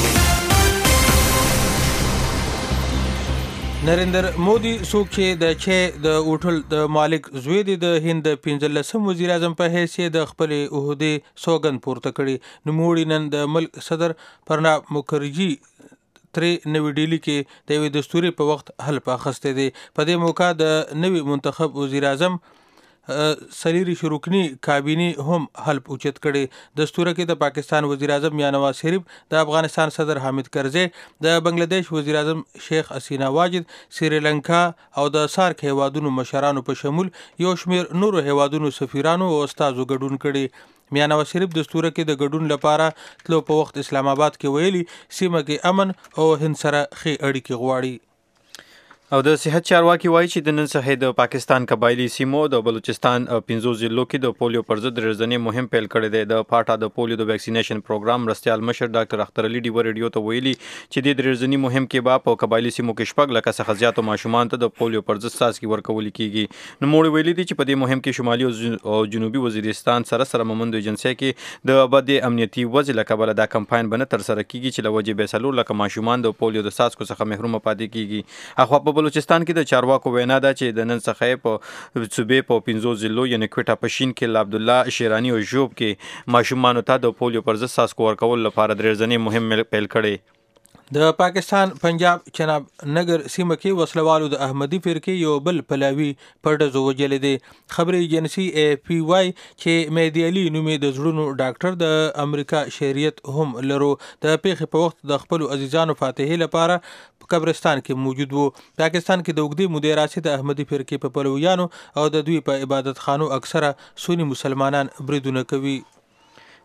نریندر مودي څوک چې د چې د اوټل د مالک زوی دی د هند 15 وزیر اعظم په حیثیت د خپل عہدې سوګند پورته کړي. نوموړي نن د ملک صدر پرناب مکرجي ترې نوی ډیلی کې د یوې دستوري په وخت حلف اخیستی دی. په دې موقع د نوي منتخب وزیر اعظم سلیری شروکنی کابینی هم حلف اوچت کړي. دستور کې د پاکستان وزیر اعظم یا نواز شریف، د افغانستان صدر حامد کرزی، د بنگلاديش وزیر اعظم شیخ حسینا واجد، سریلانکا او د سارک هیوادونو مشرانو په شمول یو شمیر نورو هیوادونو سفیرانو او استادو ګډون کړي. میاں نواز شریف دستور کې د ګډون لپاره تلو په وخت اسلام آباد کې ویلي سیمه کې امن او هند سره ښې اړیکې غواړي. او د صحت چارواکي وایي چې د نن څخه د پاکستان قبایلی سیمو د بلوچستان 15 ضلعو کې د پولیو پر ضد درځنې مهم پیل کړی دی. د پاټا د پولیو د ویکسینیشن پروګرام مرستیال مشر ډاکټر اختر علي ډیو ریډیو ته ویلي چې د درځنې مهم کې با په قبایلی سیمو کې شپږ لکه څخه زیاتو ماشومان ته د پولیو پر ضد څاڅکي ورکول کیږي. نو موږ ویلي دي چې په دې مهم کې شمالي او جنوبي وزیرستان سره مومندو ایجنسی کې د بد امنیتي وضع له کبله دا کمپاین به نه تر سره کیږي چې لوجه به سلور لکه ماشومان د پولیو د څاڅکو څخه محروم پاتې کیږي. اخو په بلوچستان کې د چارواکو وینا ده چې د نن څخه په صوبې په 15 ضلعو یعنی کوټه پشین کې عبد الله شیرانی او جوب کې ماشومانو ته د پولیو پر ضد څاڅکو ورکول لپاره درځنې مهم پیل کړي. د پاکستان پنجاب چناب نگر سیمه کې وسلوالو د احمدي فرقې یو بل پلاوی پر ډزو وجل دي. خبري ایجنسی پی وای چې مهدی علي نومي د زړونو ډاکټر د امریکا شهریت هم لرو د پیښې په وخت د خپل عزیزانو فاتحې لپاره قبرستان کې موجود وو. پاکستان کې د وګړي مودې راسي د احمدي فرقې په پلویانو او د دوی په عبادت خانو اکثره سنی مسلمانان بریدونه کوي.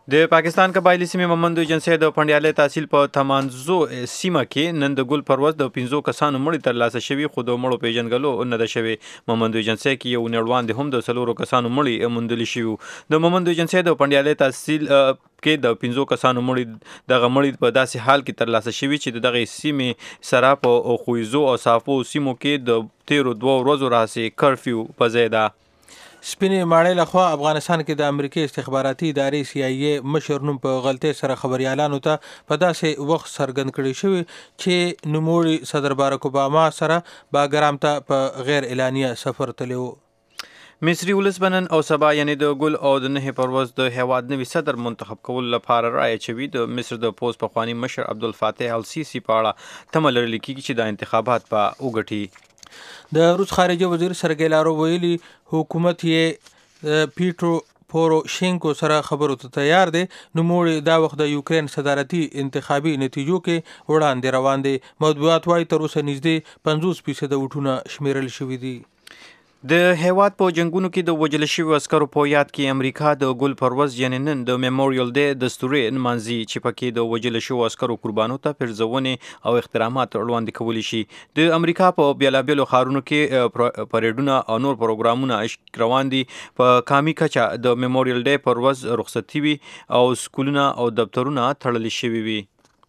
د پاکستان قبایلی سیمې مومندو ایجنسی د پنډیالۍ تحصیل په تمانزو سیمه کې نن د ګل پروز د 15 کسانو مړي ترلاسه شوي، خو د مړو پیژنګلو نه ده شوې. مومندو ایجنسی کې یو نړوان هم د 4 کسانو مړي موندل شوي. د مومندو ایجنسی د پنډیالۍ تحصیل کې د 15 کسانو مړي دغه مړي په داسې حال کې ترلاسه شوي چې دغه سیمې سره په خویزو او صافو سیمو کې د 13 ورځو راهیسې کرفیو په ځای ده. سپینې ماڼۍ لخوا افغانستان کې د امریکای استخباراتي ادارې CIA مشر نوم په غلطۍ سره خبريالانو ته په داسې وخت څرګند کړی شوی چې نوموړي صدر بارک اوباما سره باګرام ته په غیر اعلانیه سفر تللی و. مصری ولس بنن او سبا یعنی د ګل او د نه پرواز د هیواد نوي صدر منتخب کول لپاره رایه چوي. د مصر د پوز پخوانی مشر عبدالفتاح السیسی په اړه تمه لرل کیږي چې د انتخابات په وګټي. د روس خارجه وزیر سرګی لاروف ویلي حکومت یې پیټرو پوروشینکو سره خبرو ته تیار دی. نوموړي دا وخت د یوکرین صدارتي انتخابي نتیجو کې وړاندې روان دي. مطبوعات وايي تر اوسه نږدې 50% ووټونه شمیرل شوي دي. د هیواد په جنگونو کې د وژل شویو عسکرو په یاد کې امریکا د ګل پروز یعنی نن د میموریال ډے دستوري نمانځي چې پکې د وژل شویو عسکرو قربانو ته پرځونې او احترامات وړاندې کولی شي. د امریکا په بیلابیلو ښارونو کې پریډونه او نور پروګرامونه روان دي. په کامي کچه د میموریال ډے پروز رخصتي وي او سکولونه او دفترونه تړل شوي وي.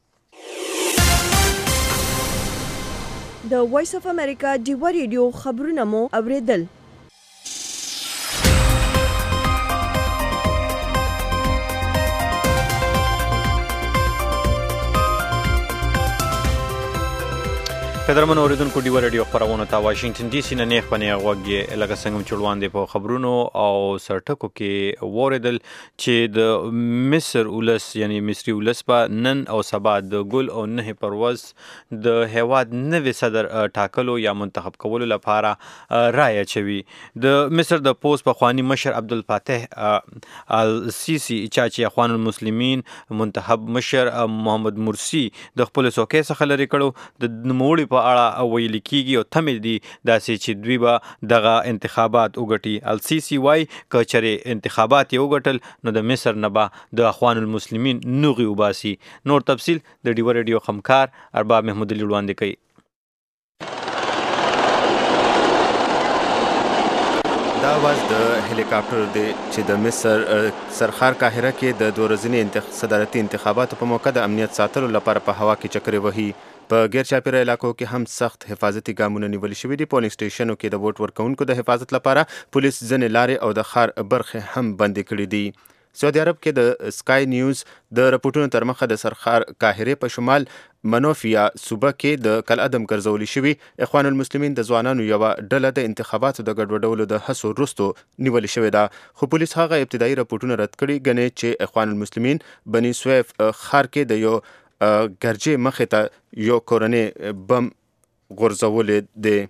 د وایس اف امریکا ډیوا ریډیو خبرونه مو اوریدل. قدرمنو اوریدونکو ډیوا ریډیو خبرونه ته واشنگټن ډي سي نه نیخ پنه غوږی لکه څنګه چې وړاندې په خبرونو او سرټکو کې وریدل چې د مصر ولس یعنی مصری ولس په نن او سبا د ګل او نه پرواز د هیواد نوي صدر ټاکلو یا منتخب کولو لپاره رایه چوي. د مصر د پوز پخوانی مشر عبدالفتاح السیسی چې اخوان المسلمین منتخب مشر محمد مرسی د خپل څوکۍ څخه لري کړو د نوموړي په اړه ویل کیږي او تمه دي داسې چې دوی به دغه انتخابات وګټي. السیسی وای که چېرې انتخابات یې وګټل نو د مصر نه به د اخوان المسلمین نوغي وباسي. نور تفصیل د ډیوا ریډیو خمکار ارباب محمود علي وړاندې کوي. دا واز د هلیکاپټر دی چې د مصر سرخار قاهره کې د 2 ورځني صدارتي انتخاباتو په موقع د امنیت ساتلو لپاره په هوا کې چکرې وهي. په غیر چاپیره علاقو کې هم سخت حفاظتي ګامونه نیول شوي دي. پولینګ سټیشنو کې د ووټ ورکوونکو د حفاظت لپاره پولیس ځینې لارې او د ښار برخې هم بندې کړي دي. سعودي عرب کې د سکای نیوز د رپورټونو تر مخه د سرخار قاهره په شمال منوفیا صوبه کې د کالعدم ګرځولي شوي اخوان المسلمین د ځوانانو یوه ډله د انتخاباتو د ګډوډولو د هڅو وروستو نیولې شوې ده. خو پولیس هغه ابتدایي رپورټونه رد کړي ګڼي چې اخوان المسلمین بني سویف ښار کې د یو ګرجې مخې ته یو کورنۍ بم غورځولې دی.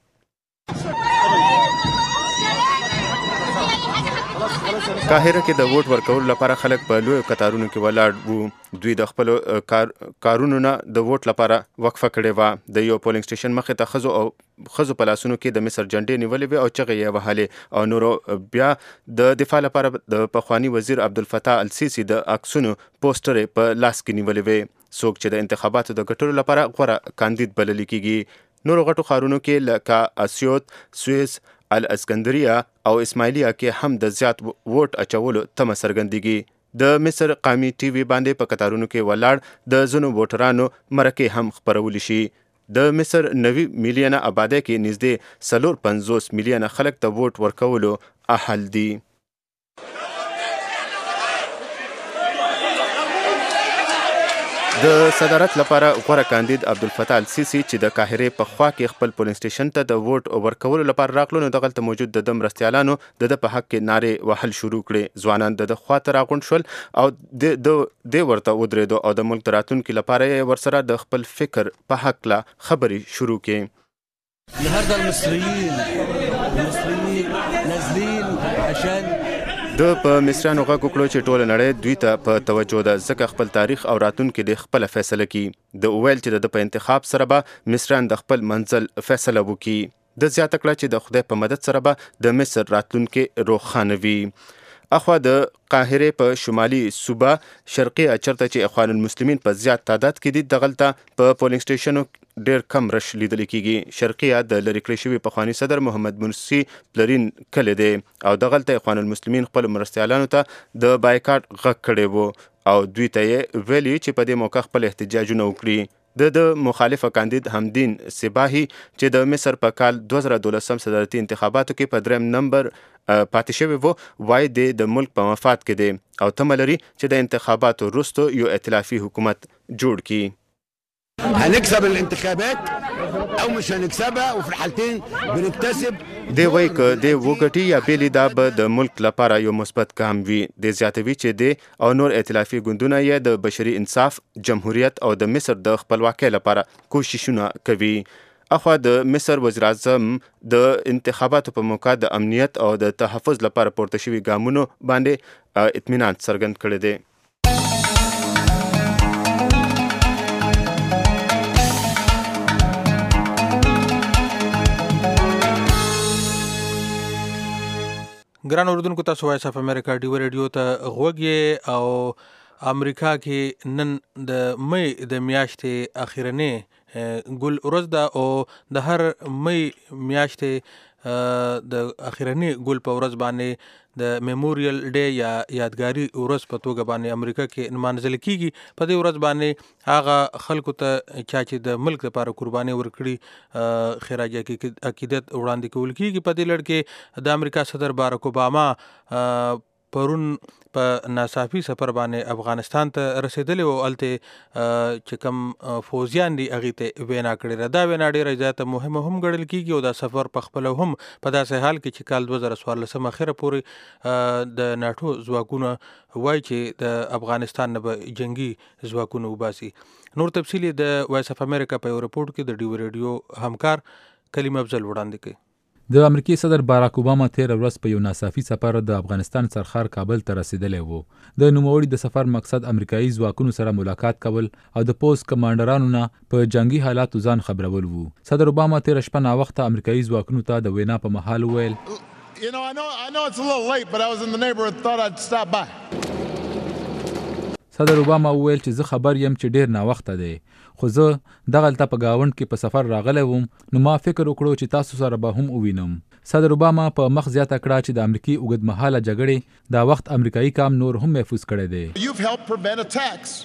قاهره کې د ووټ ورکولو لپاره خلک په لویو کتارونو کې ولاړ وو. دوی د خپلو کارونو نه د ووټ لپاره وقفه کړې وه. د یو پولینګ سټیشن مخې ته ښځو په لاسونو کې د مصر جنډې نیولې وې او چغې یې وهلې او نورو بیا د دفاع لپاره د پخوانی وزیر عبدالفتاح السیسی د عکسونو پوسټر په لاس کې نیولې وې. څوک چې د انتخاباتو د ګټلو لپاره غوره کاندید بلل کیږي. نورو غټو ښارونو کې لکه اسیوط، سویس، الاسکندریه او اسماعیلیه کې هم د زیات ووټ اچولو تمه څرګندېږي. د مصر قومي ټي وي باندې په کتارونو کې ولاړ د ځینو ووټرانو مرکې هم خپرولی شي. د مصر 90 میلیونه آبادۍ کې نږدې 450 میلیونه خلک د ووټ ورکولو اهل دي. د صدارت لپاره غوره کاندید عبدالفتاح السیسی چې د قاهرې په خوا کې خپل پولینګ سټیشن ته د ووټ ورکولو لپاره راغلو نو دغلته موجود د مرستیالانو د په حق کې نارې وهل شروع کړې. ځوانان د خواته راغونډ شول او د ورته ودرېدو او د ملک د راتلونکي لپاره یې ورسره د خپل فکر په حق لا خبرې شروع کړې. النهارده المصريين نازلين عشان د په مصریانو غږ وکړو چې ټوله نړۍ دوی ته په توجه ده ځکه خپل تاریخ او راتلونکي د خپله فیصله کړي. د وویل چې د په انتخاب سره به مصریان د خپل منزل فیصله وکړي. د زیاته کړه چې د خدای په مدد سره به د مصر راتلونکي روښانه وي. اخوا د قاهره په شمالي صوبه شرقي چرته چې اخوان المسلمین په زیات تعداد کې دي دغلته په پولینګ سټیشنو ډیر کم رش لیدل کیږي. شرقیه د لری کړی شوی پخوانی صدر محمد مرسی پلرین کله دی او دغلته اخوان المسلمین خپل مرستیالانو ته د بایکاټ غږ کړی وو او دوی ته ویلي چې په دې موقع خپل احتجاجونه وکړي. د مخالفه کاندید حمدین سباهی چې د مصر په کال 2012 صدارتي انتخاباتو کې په دریم نمبر پاتې شوی وو وای د ملک په مفاد کې دی او تمه لري چې د انتخاباتو وروسته یو ائتلافي حکومت جوړ کړي. هنكسب الانتخابات او مش هنكسبها وفي الحالتين بنكتسب. دی وای ک دی وګټي یا بیلی دا به د ملک لپاره یو مثبت کام وي. د زیاتوي چې دی او نور ائتلافي ګوندونه یې د بشري انصاف، جمهوریت او د مصر د خپلواکۍ لپاره کوششونه کوي. اخوا د مصر وزیر اعظم د انتخاباتو په موقع د امنیت او د تحفظ لپاره پورته شوي ګامونو باندې اطمینان څرګند کړی دی. ګران اوردونکو تاسو وایس اف امریکا ډیو ریډیو ته غوږی او امریکا کې نن د مې د میاشتې اخیرنې ګل ورځ ده او د هر مې میاشتې د اخیرنې ګل په ورځ باندې د میموریل ډے یا یادګاری ورځ په توګه باندې امریکا کې نمانځل کیږي. په دې ورځ باندې هغه خلکو ته چې د ملک لپاره قرباني ورکړي خراج عقیدت وړاندې کول کیږي. په دې لړ کې د امریکا صدر باراک اوباما پرون په ناصافي سفر باندې افغانستان ته رسیدلی او الته چې کوم فوجیان دي هغه ته وینا کړې. دا وینا ډیره زیاته مهمه هم ګڼل کیږي او دا سفر په خپل هم په داسې حال کې چې کال 2014 اخره پورې د ناتو ځواکونه وایي چې د افغانستان نه به جنگي ځواکونه وباسي. نور تفصیل د وایس اف امریکا په رپورت کې د ډیو ریډیو همکار کلیم افضل وړاندې کوي. د امریکای صدر باراک اوباما تیر ورځ په یو ناڅاپي سفر د افغانستان سرخار کابل ته رسیدلی وو. د نوموړي د سفر مقصد امریکایي ځواکونو سره ملاقات کول او د پوز کمانډرانو نه په جنگي حالاتو ځان خبرول وو. صدر اوباما تیر شپه ناوخته امریکایي ځواکونو ته د وینا په مهال وویل صدر اوباما وویل چې زه خبر یم چې ډیر ناوخته دی خو زه دغلته په گاوند کې په سفر راغلی وم نو ما فکر وکړو چې تاسو سره به هم ووینم. صدر اوباما په مخ زیاته کړه چې د امریکای اوږدمهاله جګړې دا وخت امریکایي کام نور هم محفوظ کړی دی.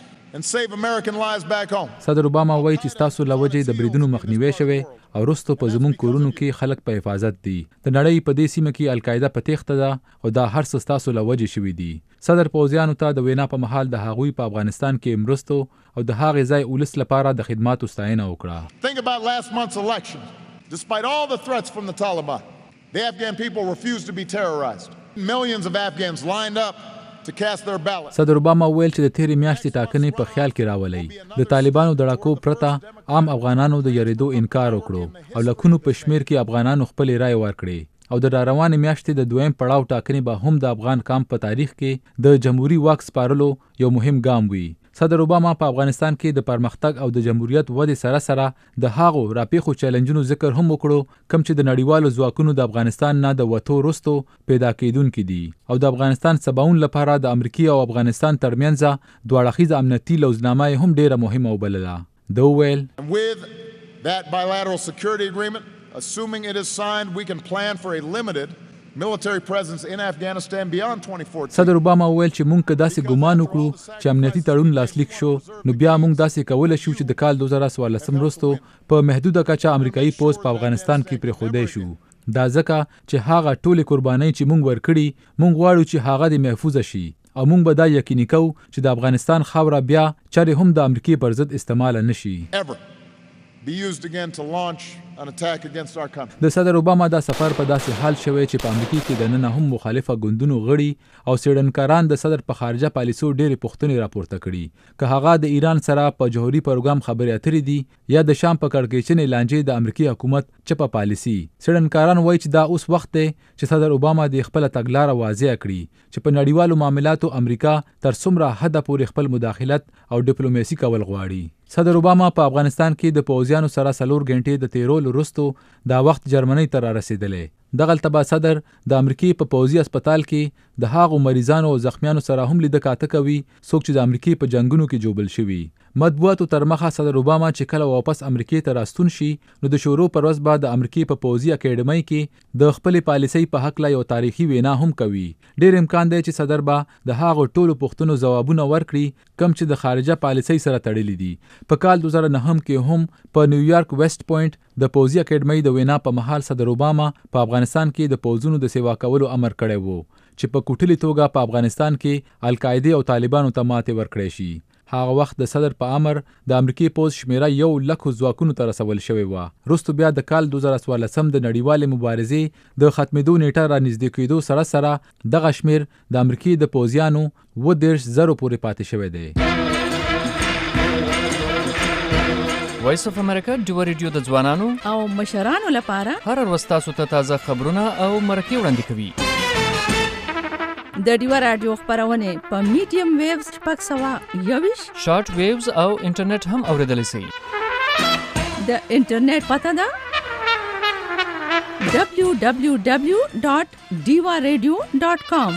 صدر اوباما وایي چې تاسو له وجې د بریدونو مخنیوي شوی او وروسته په زموږ کورونو کې خلک په حفاظت دي. د نړۍ په دې سیمه کې القاعده په تیښته ده او دا هر څه تاسو له وجې شوي دي. صدر پوځیانو ته د وینا په مهال د هغوی په افغانستان کې مرستو او د هغې ځای ولس لپاره د خدماتو ستاینه وکړه. Think about last month's election. Despite all the threats from the Taliban, the Afghan people refused to be terrorized. Millions of Afghans lined up to cast their ballot. صدر اوباما ویل چې د تیرې میاشتې ټاکنې په خیال کې راولي. د طالبانو د ډاکو پرته عام افغانانو د یریدو انکار وکړو او لکونو په شمیر کې افغانانو خپل رائے ورکړي او د روانې میاشتې د دویم پړاو ټاکنې به هم د افغان کام په تاریخ کې د جمهوریت واک سپارلو یو مهم ګام وي. صدر اوباما په افغانستان کې د پرمختګ او د جمهوریت ودې سره سره د هغو راپیښو چیلنجونو ذکر هم وکړو کوم چې د نړیوالو ځواکونو د افغانستان نه د وتو وروسته پیدا کېدونکي دي او د افغانستان سباون لپاره د امریکا او افغانستان ترمنځ دوه اړخیزه امنیتي لوزنامه هم ډیره مهمه وبلله. د ویل With that bilateral security agreement, assuming it is signed, we can plan for a limited military presence in Afghanistan beyond 2014. صدر اوباما ویل چې مونږ که داسې ګمان وکړو چې امنیتي تړون لاسلیک شو نو بیا مونږ داسې کولی شو چې د کال 2014 وروسته په محدوده کچه امریکایي پوځ په افغانستان کې پرېښودی شو. دا ځکه چې هغه ټولې قربانۍ چې مونږ ورکړي مونږ غواړو چې هغه د محفوظه شي او مونږ به دا یقیني کوو چې د افغانستان خاوره بیا چارې هم د امریکې پر ضد استعمال نشي. Be used again to launch an attack against our country. د صدر اوباما دا سفر په داسې حال شوی چې په امریکا کې د نن هم مخالفه ګوندونو غړي او سیډنکاران د صدر په خارجه پالیسو ډېرې پوښتنې راپورته کړي که هغه د ایران سره په جوهري پروګرام خبرې اترې دي یا د شام په کړکېچنې لانجې د امریکای حکومت چپه پالیسي. سیډنکاران وایي چې دا اوس وخت دی چې صدر اوباما د خپل تګلاره واضح کړي چې په نړیوالو معاملاتو امریکا تر څومره حده پورې خپل مداخلت او ډیپلوماسي کول غواړي. صدر اوباما په افغانستان کې د پوځیانو سره 4 غنټې د تیرولو وروسته دا وخت جرمني ته رسیدلی. دغه التبا صدر د امریکای په پوځي هسپتال کې د هاغو مریضانو او زخمیانو سره هم لیده کاته کوي څوک چې د امریکای په جنگونو کې جوبل شوي. مطبوعاتو تر مخه صدر اوباما چې کله واپس امریکای ته راستون شي نو د شروع پر ورځ بعد د امریکای په پوځي اکیډمۍ کې د خپل پالیسۍ په حق لا یو تاریخي وینا هم کوي. ډیر امکان دی چې صدر به د هاغو ټولو پوښتنو ځوابونه ورکړي کم چې د خارجه پالیسۍ سره تړلي دي. په کال 2009 کې هم په نیویارک ویسټ پوینټ د پوځي اکیډمۍ د وینا په محل صدر اوباما په افغانستان کې د پوځونو د سیوا کولو امر کړی وو چې په کوټلي توګه په افغانستان کې القاعده او طالبانو ته ماتې ورکړي شي. هغه وخت د صدر په امر د امریکای پوځ شمیره 100,000 ځواکونو ته رسول شوی و. وروسته بیا د کال 2014 د نړیوالې مبارزې د ختمېدو نیټه را نږدې کېدو سره سره دغه شمیر د امریکای د پوځیانو 30,000 پورې پاتې شوی دی. وایس اف امریکا ډیو ریډیو د ځوانانو او مشرانو لپاره هر ورځ تاسو ته تازه خبرونه او مرکې وړاندې کوي. د ډیو رادیو خبرونه په میډیم ویوز 621 شارټ ویوز او انټرنیټ هم اوریدلای شئ. د انټرنیټ پته ده www.diwaradio.com.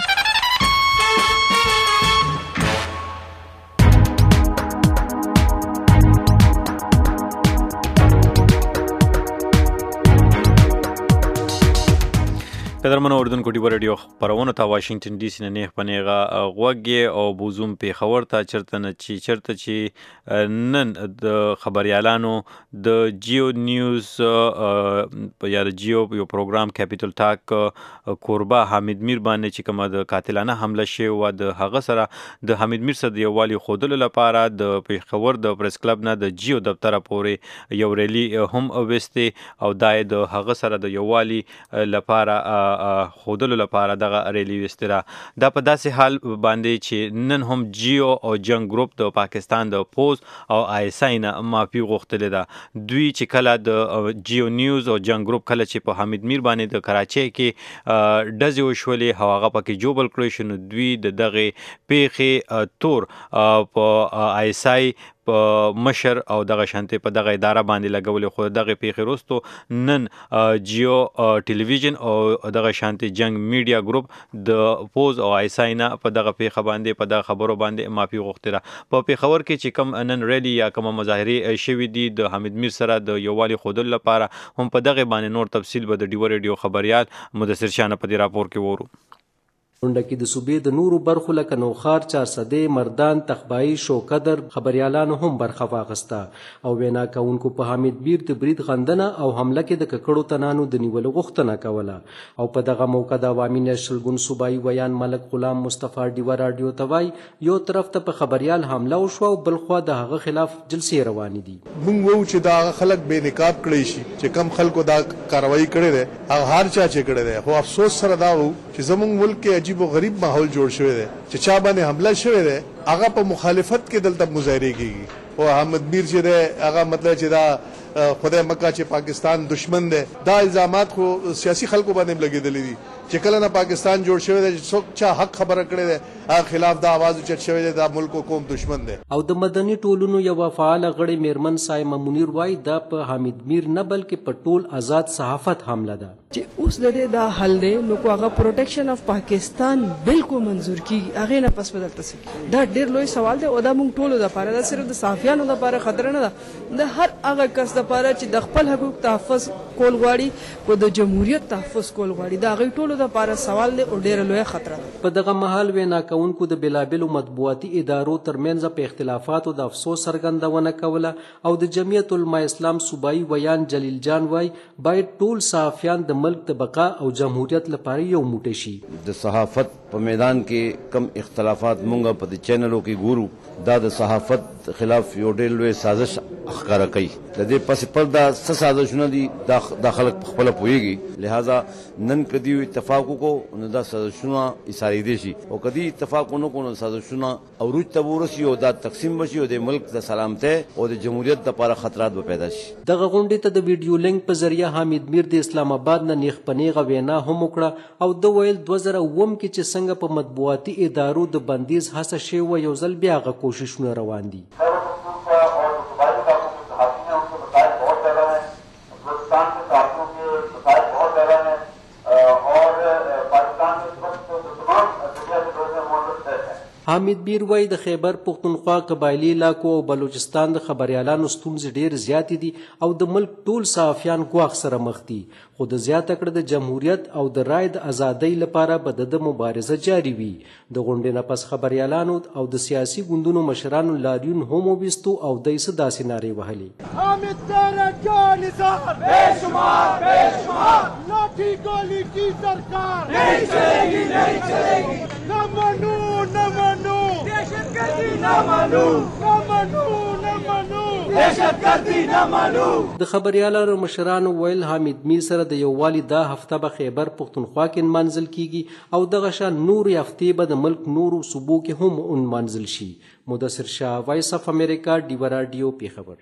قدرمنو اردوونکو ډیو ریډیو خبرونه ته واشنگټن ډي سي نه پنیغه غوږی او بوزوم پیښور ته چرته چې نن د خبريالانو د جیو نیوز یا د جیو یو پروګرام کیپټل ټاک کوربه حمید میر باندې چې کومه د قاتلانه حمله شوی و د هغه سره د حمید میر سره یووالي خودلو لپاره د پیښور د پریس کلب نه د جیو دفتر پورې یو ریلی هم وسته او دای د هغه سره د یووالي لپاره خودلو لپاره دغه ریلی وستره. دا په داسې حال باندې چې نن هم جیو او جنگ ګروپ د پاکستان د پوز او آی اس آی نه معافي غوښتلې ده. دوی چې کله د جیو نیوز او جنگ ګروپ کله چې په حمید میر باندې د کراچۍ کې ډزې وشولې هغه پکې جوبل کړی شو نو دوی د دغه پیښې تور په آی اس آی په مشر او دغه شانته په دغه اداره باندې لګولې خو دغه پیښې وروسته نن جیو ټلویزیون او دغه شانته جنگ میډیا ګروپ د پوز او آیساینا په دغه پیښه باندې په دغه خبرو باندې معافي غوښتله. په پیښور کې چې کوم نن ریلی یا کوم مظاهره شوې دي د حمید میر سره د یووالي خودل لپاره هم په دغه باندې نور تفصیل به د ډیو ریډیو خبريال مدثر شانه په دې راپور کې وورو. ونډه کې د صوبې د نورو برخو لکه نوخار، چارسدې، مردان، تخبایی، شوکدر خبريالانو هم برخه واخیسته او وینا کوونکو په حمید میر د برید غندنه او حمله کې د ککړو تنانو د نیولو غوښتنه کوله او په دغه موقع د عوامي نېشنل ګوند صوبایي ویان ملک غلام مصطفی ډیو رادیو ته وایي یو طرف ته په خبريال حمله وشو او بل خوا د هغه خلاف جلسې روانې دي. موږ وو چې دا خلک بې نقاب کړی شي چې کم خلکو دا کاروایی کړې ده هغه هر چا چې کړی ده خو افسوس سره دا وو چې زموږ ملک کې عجیب و غریب ماحول جوړ شوی دی چې چا باندې حمله شوی دی هغه په مخالفت کې دلته مظاهره کیږي او حمید میر چې دی هغه مطلب چې دا خدای مکه چې پاکستان دشمن دی دا الزامات خو سیاسي خلکو باندې لګیدلې دي چې کله نه پاکستان جوړ شوی دی څوک چا حق خبره کړې ده هغه خلاف دا आवाज اوچت شوی دی دا ملک قوم دشمن دی. او د مدني ټولنو یو فعال غړي میرمن سایمه منیر وای دا په حمید میر نه بلکې په ټول آزاد صحافت حمله ده چې اوس د دې دا حل دی نو کو هغه پروټیکشن اف پاکستان بالکل منظور کی هغه نه پس بدلته سي دا ډېر لوی سوال دی او دا موږ ټولو د لپاره دا صرف د صحافیانو د لپاره خطر نه ده د هر هغه کس د لپاره چې د خپل حقوق تحفظ کول غواړي او د جمهوریت تحفظ کول غواړي دا غي ټولو د لپاره سوال دی او ډېر لوی خطر ده. په دغه محل وینا کوونکو د بلابلو مطبوعاتي ادارو ترمنځ په اختلافاتو د افسوس څرګندونه کوله او د جمعیت العلماء اسلام صوبایي ویان جلیل جان وای باید ټول صحافیان د ملک د بقا او جمهوریت لپاره یو موټی شي. د صحافت په میدان کې کم اختلافات مونږ په چینلو کې ګورو دا د صحافت خلاف یو ډېر لوی سازش ښکاره کوي د دې پس پرده څه سازشونه دي دا خلک په خپله پوهېږي لہذا نن کدی اتفاق وکړو نو دا سازشونه ایسارېدی شي او کدی اتفاق ونه کړو نو سازشونه عروج ته ورسي او دا تقسیم بشي او د ملک د سلامتۍ او د جمهوریت لپاره خطرات به پیدا شي. دغه غونډې ته د ویډیو لینک په ذریعه حمید میر د اسلام آباد نه نیغ په نیغه وینا هم وکړه او د ویل 2009 کې چې څنګه په مطبوعاتي ادارو د بندیز هڅه شوې یو ځل بیا هغه کوششونه روان دي. حامد بیر وایي د خیبر پښتونخوا قبایلي علاقو او بلوچستان د خبریالانو ستونزې ډېر زیاتې دي او د ملک ټول صحافیان ګواښ سره مخ دي، خو د زیاته کړه د جمهوریت او د رای د ازادۍ لپاره به د مبارزه جاري وي. د غونډې نه پس خبریالانو او د سیاسي ګوندونو مشرانو لاریون هم وویستو او دوی څه داسې نارې وهلې. حامد تیرے کا نثار بے شمار بے شمار، لاٹھی گولی کی سرکار نہیں چلے گی نہیں چلے گی، نہ منو نہ منو دہشت گردی نہ منو نہ منو نہ منو دہشت گردی نہ منو. د خبریالانو مشرانو ویل حامد میر سره د یووالي دا هفته به خیبر پښتونخوا کې نمانځل کیږي او دغه شان نورې هفتې به د ملک نورو صوبو کې هم نمانځل شي. مدثر شاه، وایس اف امریکا، ډیوه راډیو، پیښور.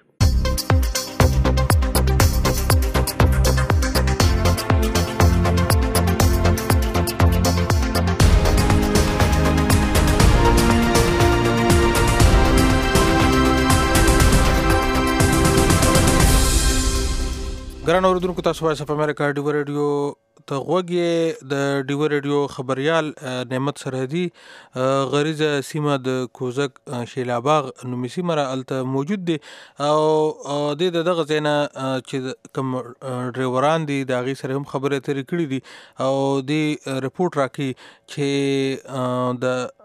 ګران اوریدونکو، تاسو وایس اف امریکا ډیوه راډیو ته غوږ یې. د ډیوه راډیو خبریال نعمت سرحدي غریزه سیمه د کوزک شیلاباغ نومي سیمه را هلته موجود دی او د دغه ځای نه چې کوم ډریوران دي د هغې سره هم خبرې اترې کړي دي او دې رپورټ راکوي چې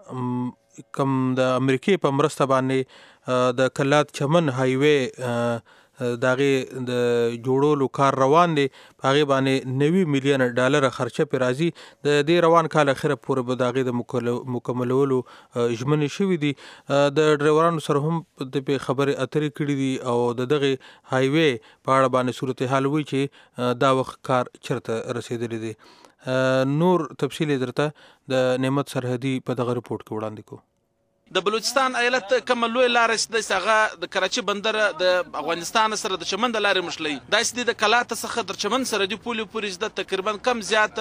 د کوم د امریکې په مرسته باندې د کلات چمن هایوې د هغې د جوړولو کار روان دی، په هغې باندې 90 میلیونه ډالره خرچه پرې راځي. د دې روان کال اخره پورې به د هغې د مکملولو ژمنې شوي دي. د ډریورانو سره هم د خبرې اترې کړي دي او د دغې هایوې په اړه باندې صورتحال وایي چې دا وخت کار چېرته رسېدلی دی. نور تفصیل یې درته د نعمت سرحدي په دغه رپورټ کې وړاندې کوو. د بلوچستان ایالت کومه لوی لارې چې دی هغه د کراچي بندر د افغانستان سره د چمن د لارې مشلوي. داسې دی د کلات څخه تر چمن سره د پولې پورې چې د تقریبا کم زیات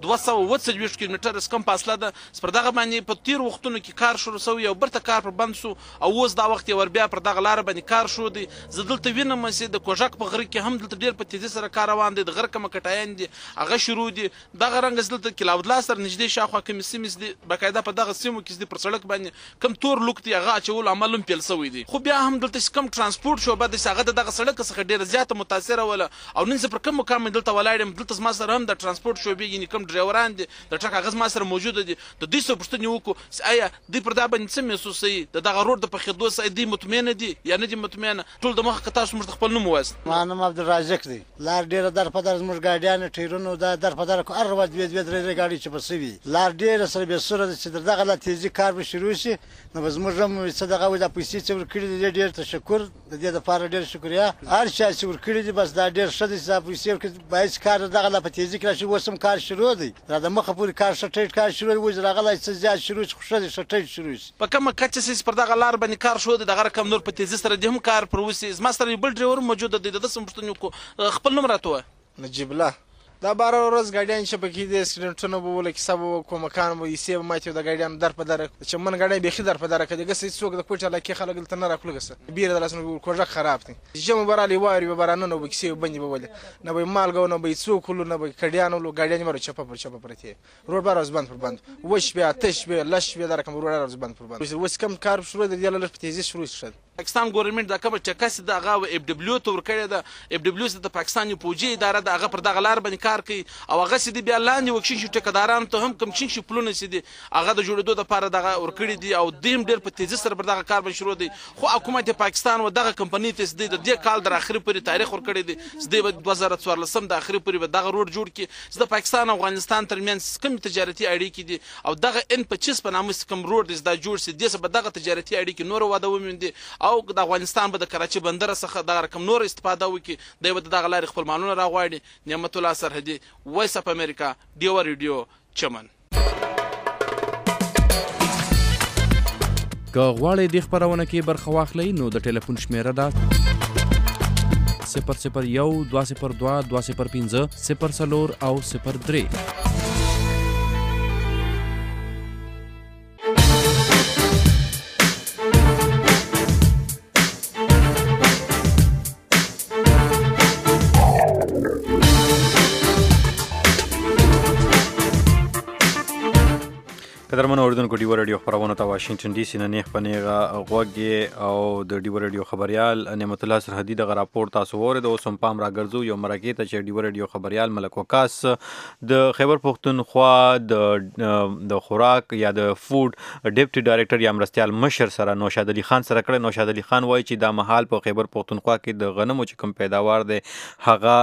240 کیلومتر کم فاصله ده. پر دغه باندې په تیر وختونو کې کار شروع شوی او برته کار پر بند شو او اوس دا وخت ور بیا پر دغه لار باندې کار شو دی. زه دلته وینم چې د کوژک په غره کې هم دلته ډیر په تیزی سره کار روان دی. د غره کومه کټایان دي هغه شروع دي. دغه رنګ دلته کلاودلا سره نږدې شاوخوا کومې سیمې دي باقاعده په دغه سیمو کې پر سړک باندې کم تور لوک دی هغه اچول عمل هم پیل شوی دی. خو بیا هم دلته کم ترانسپورت شو بعد هغه دغه سړک څخه ډیر زیاته متاثره وله او نن زه پر کوم مقام دلته ولاړم دلته ما سره هم د ترانسپورت شوبې یعنی کوم ډرایوران دي د ټرک هغه ما سره موجود دي. د دې څه پوښتنه وکړو آیا دوی پر دا باندې څه محسوس کوي دغه روډ د پخېدو سره دوی مطمئنه دي یا نه دي مطمئنه؟ ټول د مخه تاسو موږ خپل نوم وایست. ما نوم عبدالرازق دی. لار ډیره در په در زموږ ګاډیان ټیرونو دا در په در کو هر ورځ دوه درې ګاډي چې په سوي لار ډیره سره به سره چې دغه لا تیزی کار به شروع شي نو زموږ هم صدقه د پیسې چې ورکړي دي ډېر تشکر د دې لپاره ډېر شکریا. هر چا چې ورکړي دي بس دا ډېر ښه دي چې پیسې ورکړي باید کار دغه لا په تیزی کې راشي. اوس هم کار شروع دی دا د مخه پورې کار شټ کار شروع دی وځ راغلی چې زیات شروع شي ښه دي شټ شروع شي. په کومه کچه چې پر دغه لار باندې کار شو دی دغه رقم نور په تیزی سره د هم کار پر وسی زما سره بل ډرایور موجود دی د سم پښتنو کو خپل نوم راته نجیب الله. دا 12 ورځ ګاډیان چې پکې دي اکسیډنټونه به ول کې سبب کوم مکان به یې ماته د ګاډیان در په در چې من ګاډي به خدر په در کې دغه څوک د کوټه لکه خلک تل نه راکلګسه بیر د لاسونو کوژه خراب دي چې مبارالي واري وبارانه نو بکسي باندې به ول نه به مالګو نه به څوک ول نه به کډیانو لو ګاډیان مر چپه پرته روډ بار از بند پر بند وش بیا تش بیا لش بیا در کوم روډ از بند پر بند وس کم کار شروع دی له تیزی شروع شد. پاکستان ګورنمنت دا کوم ټکس دغه اف دبليو تور کړی دا اف دبليو د پاکستاني فوجي اداره دغه پر دغه لار باندې کار کوي او هغه سدي بیا لاندې وکشي شو ټکداران ته هم کوم شي پلونه سدي هغه د جوړېدو لپاره دغه ورکړي دي او دیم ډېر په تیزی سره پر دغه کار باندې شروع دي. خو حکومت پاکستان و دغه کمپنی ته سدي د دې کال در اخري پورې تاریخ ورکړي دي سدي 2014 د اخري پورې دغه روډ جوړ کړي د پاکستان او افغانستان ترمنځ کوم تجارتي اړیکې دي او دغه ان 25 په نامه کوم روډ د جوړ سي د دغه تجارتي اړیکې نور واده ومندي او د افغانستان به د کراچي بندر څخه د رقم نور استفاده وکړي د دغه لارې خپل مالونه راغواړي. نعمت الله سرحدي، وایس اف امریکا، ډیوه ریډیو، چمن. که غواړئ د خبرونه کې برخه واخلئ نو د ټلیفون شمیره ده 001 202 205 04 او 03. قدرمن اوردونکو ډیو رادیو خبرونه ته واشنگټن ډي سي نه نیخ پنیغه غوږی او د ډیو رادیو خبريال نعمت الله سرحدي د راپور تاسو وره د اوسم پام راګرځو یو مرکه ته چې ډیو رادیو خبريال ملک وکاس د خیبر پختونخوا د خوراک یا د فود ډیپټي ډایریکټر یا مرستيال مشر سره نوشاد علي خان سره کړه. نوشاد علي خان وایي چې د محل په خیبر پختونخوا کې د غنمو چې کم پیداوار دی هغه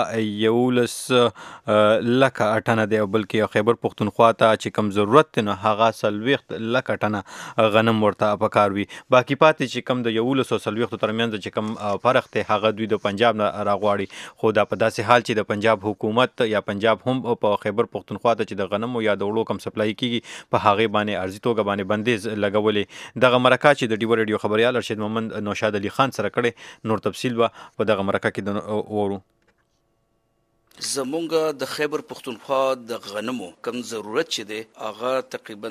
11 لکه اټنه دی بلکې خیبر پختونخوا ته چې کم ضرورت نه هغه 40 لکه ټنه غنم ورته پکار وي. باقی پاتې چې کم د 1140 ترمنځ چې کم فرق ته هغه دوی د پنجاب نه راغواړي. خو دا په داسې حال چې د پنجاب حکومت یا پنجاب هم په خیبر پختونخوا ته چې د غنمو یا د وړو کم سپلای کیږي په هغه باندې ارزي توګه باندې بندیز لګولې. دغه مرکه چې د ډیو رادیو خبريال ارشد محمد نوشاد علي خان سره کړي نور تفصیل په دغه مرکه کې د اورو. زمونږ د خیبر پختونخوا د غنمو کم ضرورت چې دی هغه تقریبا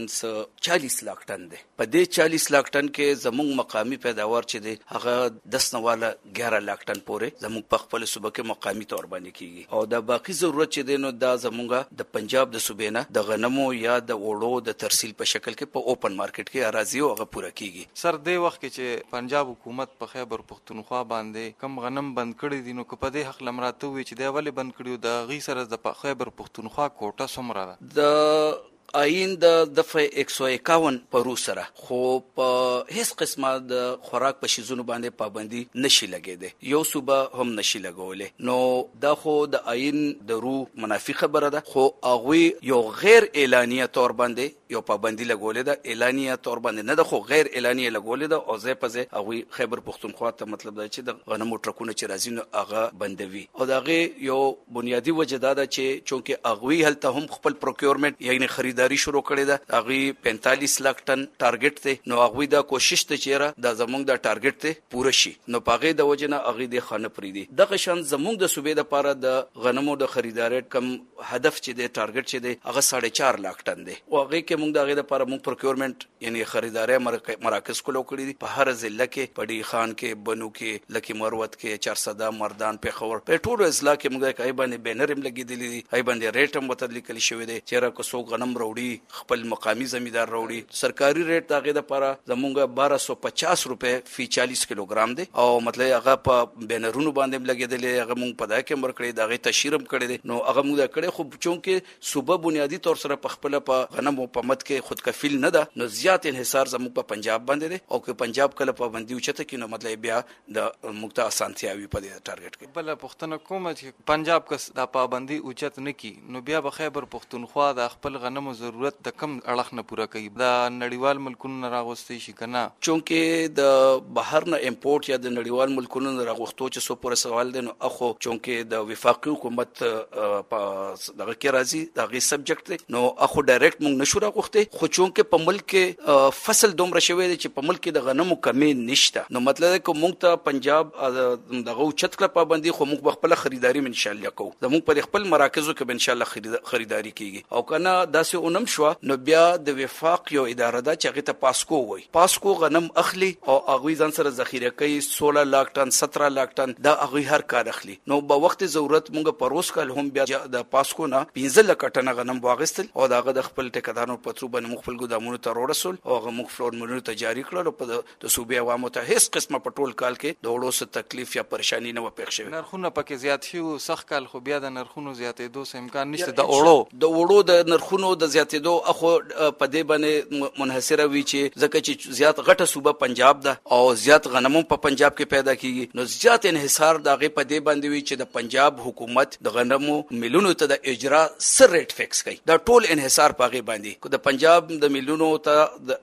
40 لک ټن دی. په دې 40 لک ټن کې زمونږ مقامی پیداوار چې دی هغه 10 نواله 11 لک ټن پورې زمونږ په خپل صوبه کې مقامی تور باندې کیږي او د باقی ضرورت چې دی نو دا زمونږ د پنجاب د صوبې نه د غنمو یا د وړو د ترسیل په شکل کې په اوپن مارکیټ کې اراضي او هغه پوره کیږي. سر دې وخت کې چې پنجاب حکومت په خیبر پختونخوا باندې کم غنم بند کړی دي نو په دې حق لمراته وي چې دا ولې بند کړیو د غي سره د خیبر پختونخوا کوټه څومره ده؟ د آئین د دفعه 151 پرو سره خو په هیڅ قسمه د خوراک په شیزونو باندې پابندي نشي لګیدي یو صوبه هم نشي لګولې. نو دا خو د آئین د رو منافي خبره ده خو هغه یو غیر اعلانیه تور باندې یو پابندي لګولې ده. اعلانیه تور باندې نه ده خو غیر اعلانیه لګولې ده او ځای په ځای هغه خیبر پختونخوا ته مطلب ده چې د غنمو ټرکونه چې راځي نو هغه بندوي او دغه یو بنیادی وجه ده چې چونکه هغه هلته هم خپل پروکیورمنت یعنی خریداري شروع کړی ده هغه 45 لک ټن ټارګټ ته نو هغه دا کوشش ته چیرې د زمونږ د ټارګټ ته پوره شي نو پاغه د وجنه هغه د خانه پری دي دغه شان زمونږ د صوبې د پاره د غنمو د خریداري کم هدف چې د ټارګټ چې دی هغه 4.5 لک ټن دی او هغه کې موږ دغه د پاره موږ پروکیورمنت یعنی خریداري مراکز کولو کړی دي په هر ضلع کې پډی خان کې بنو کې لکی مروت کې 400 مردان په خور په ټولو اضلاع کې موږ کای باندې بینر هم لګیدلی دي ای باندې ریټ هم وتر لیکل شوی دی چیرې کو سو غنم وروړي خپل مقامی زمیدار وروړي سرکاري ریټ دغه د لپاره زمونږ 1250 روپے فی 40 کیلوګرام دی او مطلب هغه په بینرونو باندې لګیدلی هغه موږ په دای کې مرکړی دغه تشریرم کړی دی نو هغه موږ کړی خو چونکه صوبه بنیادی طور سره په خپل په غنمو په مت کې خود کفیل نه ده نو زیات انحصار زموږ په پنجاب باندې دی او که پنجاب کله پابندي اوچته کې نو مطلب بیا د مقتا اسانتیاوي په دې ټارګټ کې بل پښتنه کومه چې پنجاب کس د پابندي اوچت نه کی نو بیا به خیبر پختونخوا د خپل غنمو ضرورت د کم اړخ نه پوره کوي د نړیوال ملکونو راغوستي شي کنه چونکه د بهر نه امپورټ یا د نړیوال ملکونو راغوستو چې سو پر سوال دی نو اخو چونکه د وفاقي حکومت په دغه کې راځي دغه سبجیکټ دی نو اخو ډایرکټ مونږ نشو راغوستي خو چونکه په ملک کې فصل دومره شوی دی چې په ملک کې د غنمو کمی نشته نو مطلب دی چې مونږ ته پنجاب دغه چت کله پابندي خو مونږ خپل خریداري ان شاء الله کوو زموږ پر خپل مراکزو کې ان شاء الله خریداري کیږي او کنه داسې اونم شو نو بیا د وفاق یو اداره ده چې هغه ته پاسکو وای پاسکو غنم اخلي او هغه ځان سره ذخیره کوي 16 لک ټن 17 لک ټن دا هغه هر کار اخلي نو په وخت ضرورت مونږ پروس کال هم بیا د پاسکو نه 15 لک ټن غنم واغستل او داغه د خپل ټیکدارونو پترو باندې مخفل ګدامونو ته وړسول او هغه مخفل مونږ ته جاری کړل په د صوبې عوامو ته هیڅ قسمه پټول کال کې د وړو څه تکلیف یا پریشانی نه و پېښ شوی نرخونه پکې زیات شي سخت کال خو بیا د نرخونو زیاتېدو څه امکان نشته د وړو د نرخونو د زیاتېدو اخو په دې باندې منحصره وی چې ځکه چې زیات غټه صوبه پنجاب ده او زیات غنمو په پنجاب کې پیدا کیږي نو زیات انحصار دغه په دې باندې وی چې د پنجاب حکومت د غنمو ملونو ته د اجرا سر ریټ فکس کوي دا ټول انحصار پاغي باندې کو د پنجاب د ملونو ته د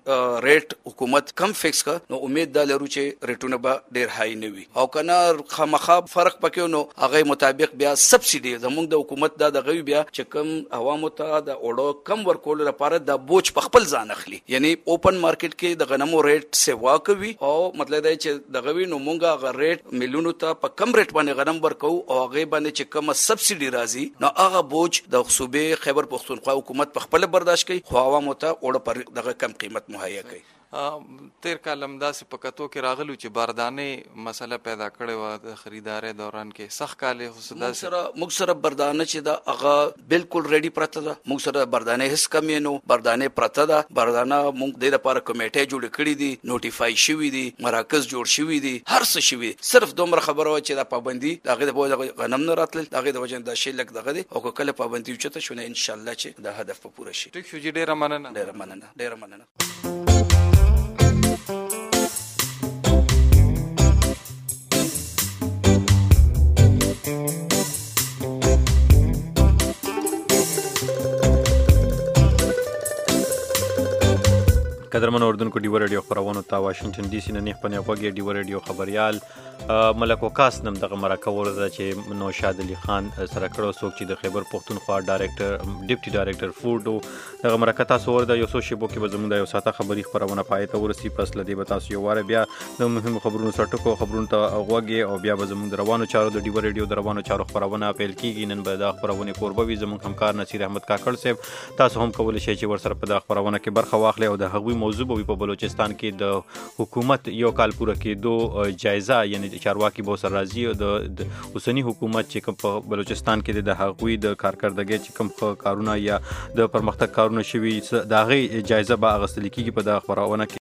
ریټ حکومت کم فکس کا نو امید دا لرو چې ریټونه به ډیر هاي نه وي او کنه خامخا فرق پکې نو هغه مطابق بیا سبسيډي زموږ د حکومت دا دغه بیا چې کم عوامو ته د اوړو کم ورکول لپاره د بوج په خپل ځان اخلي یعنی اوپن مارکیټ کې د غنمو ریټ سیوا کوي او مطلب دا چې دغه وی نو مونږه غ ریټ ملونو ته په کم ریټ باندې غنم ورکو او هغه باندې چې کم سبسيډي راځي نو هغه بوج د صوبې خیبر پختونخوا حکومت په خپل برداشت کوي خو عوامو ته اوړه پر دغه کم قیمت مهیا کوي تیر کال هم داسې په کتو کې راغلو چې باردانې مسله پیدا کړې وه د خریدارۍ دوران کې سخت کال موږ سره بردانه چې دا هغه بالکل ریډي پرته ده. موږ سره بردانه هیڅ کم نو بردانه پرته ده. بردانه موږ د لپاره کمیټه جوړ کړې دي، نوټیفای شوی دي، مراکز جوړ شوی دي، هر څه شوی. صرف دومره خبره و چې دا پابندي دغه د بوج غنم نه راتل دغه د وجه د شی لک دغه دي او کله پابندي وچته شونه ان شاء الله چې دا هدف په پوره شي. ټیک شو جی، ډیره مننه. ډیره مننه. قدرمن اردوونکو ډیو رادیو خبرونه تا واشنگټن ډي سي نه نه پنه وګي ډیو رادیو خبريال ملک وکاس نم دغه مرکه ورده چې نوشاد علي خان سره کړو څوک چې د خیبر پختونخوا ډایریکټر ډیپټي ډایریکټر فوډ دغه مرکه تاسو ورده یو څو شیبو کې به زموږ د یو ساته خبري خبرونه پای ته ورسي. پس لدی به تاسو یو واره بیا د مهم خبرونو سرټکو خبرونو ته وګي او بیا به زموږ د روانو چارو د ډیو رادیو د روانو چارو خبرونه پیل کیږي. نن به د خبرونه قربوي زموږ همکار نصیر احمد کاکړ صاحب تاسو هم کولای شئ چې ورسره په د خبرونه کې برخه واخلئ او د هغوی موضوع به په بلوچستان کې د حکومت یو کال پوره کېدو جایزه یعنی چارواکي به سره راځي او د اوسنی حکومت چې کوم په بلوچستان کې د هغوی د کارکردګۍ چې کوم کارونه یا د پرمختګ کارونه شوي د هغې جایزه به اخیستل کېږي په د خبرونه کې.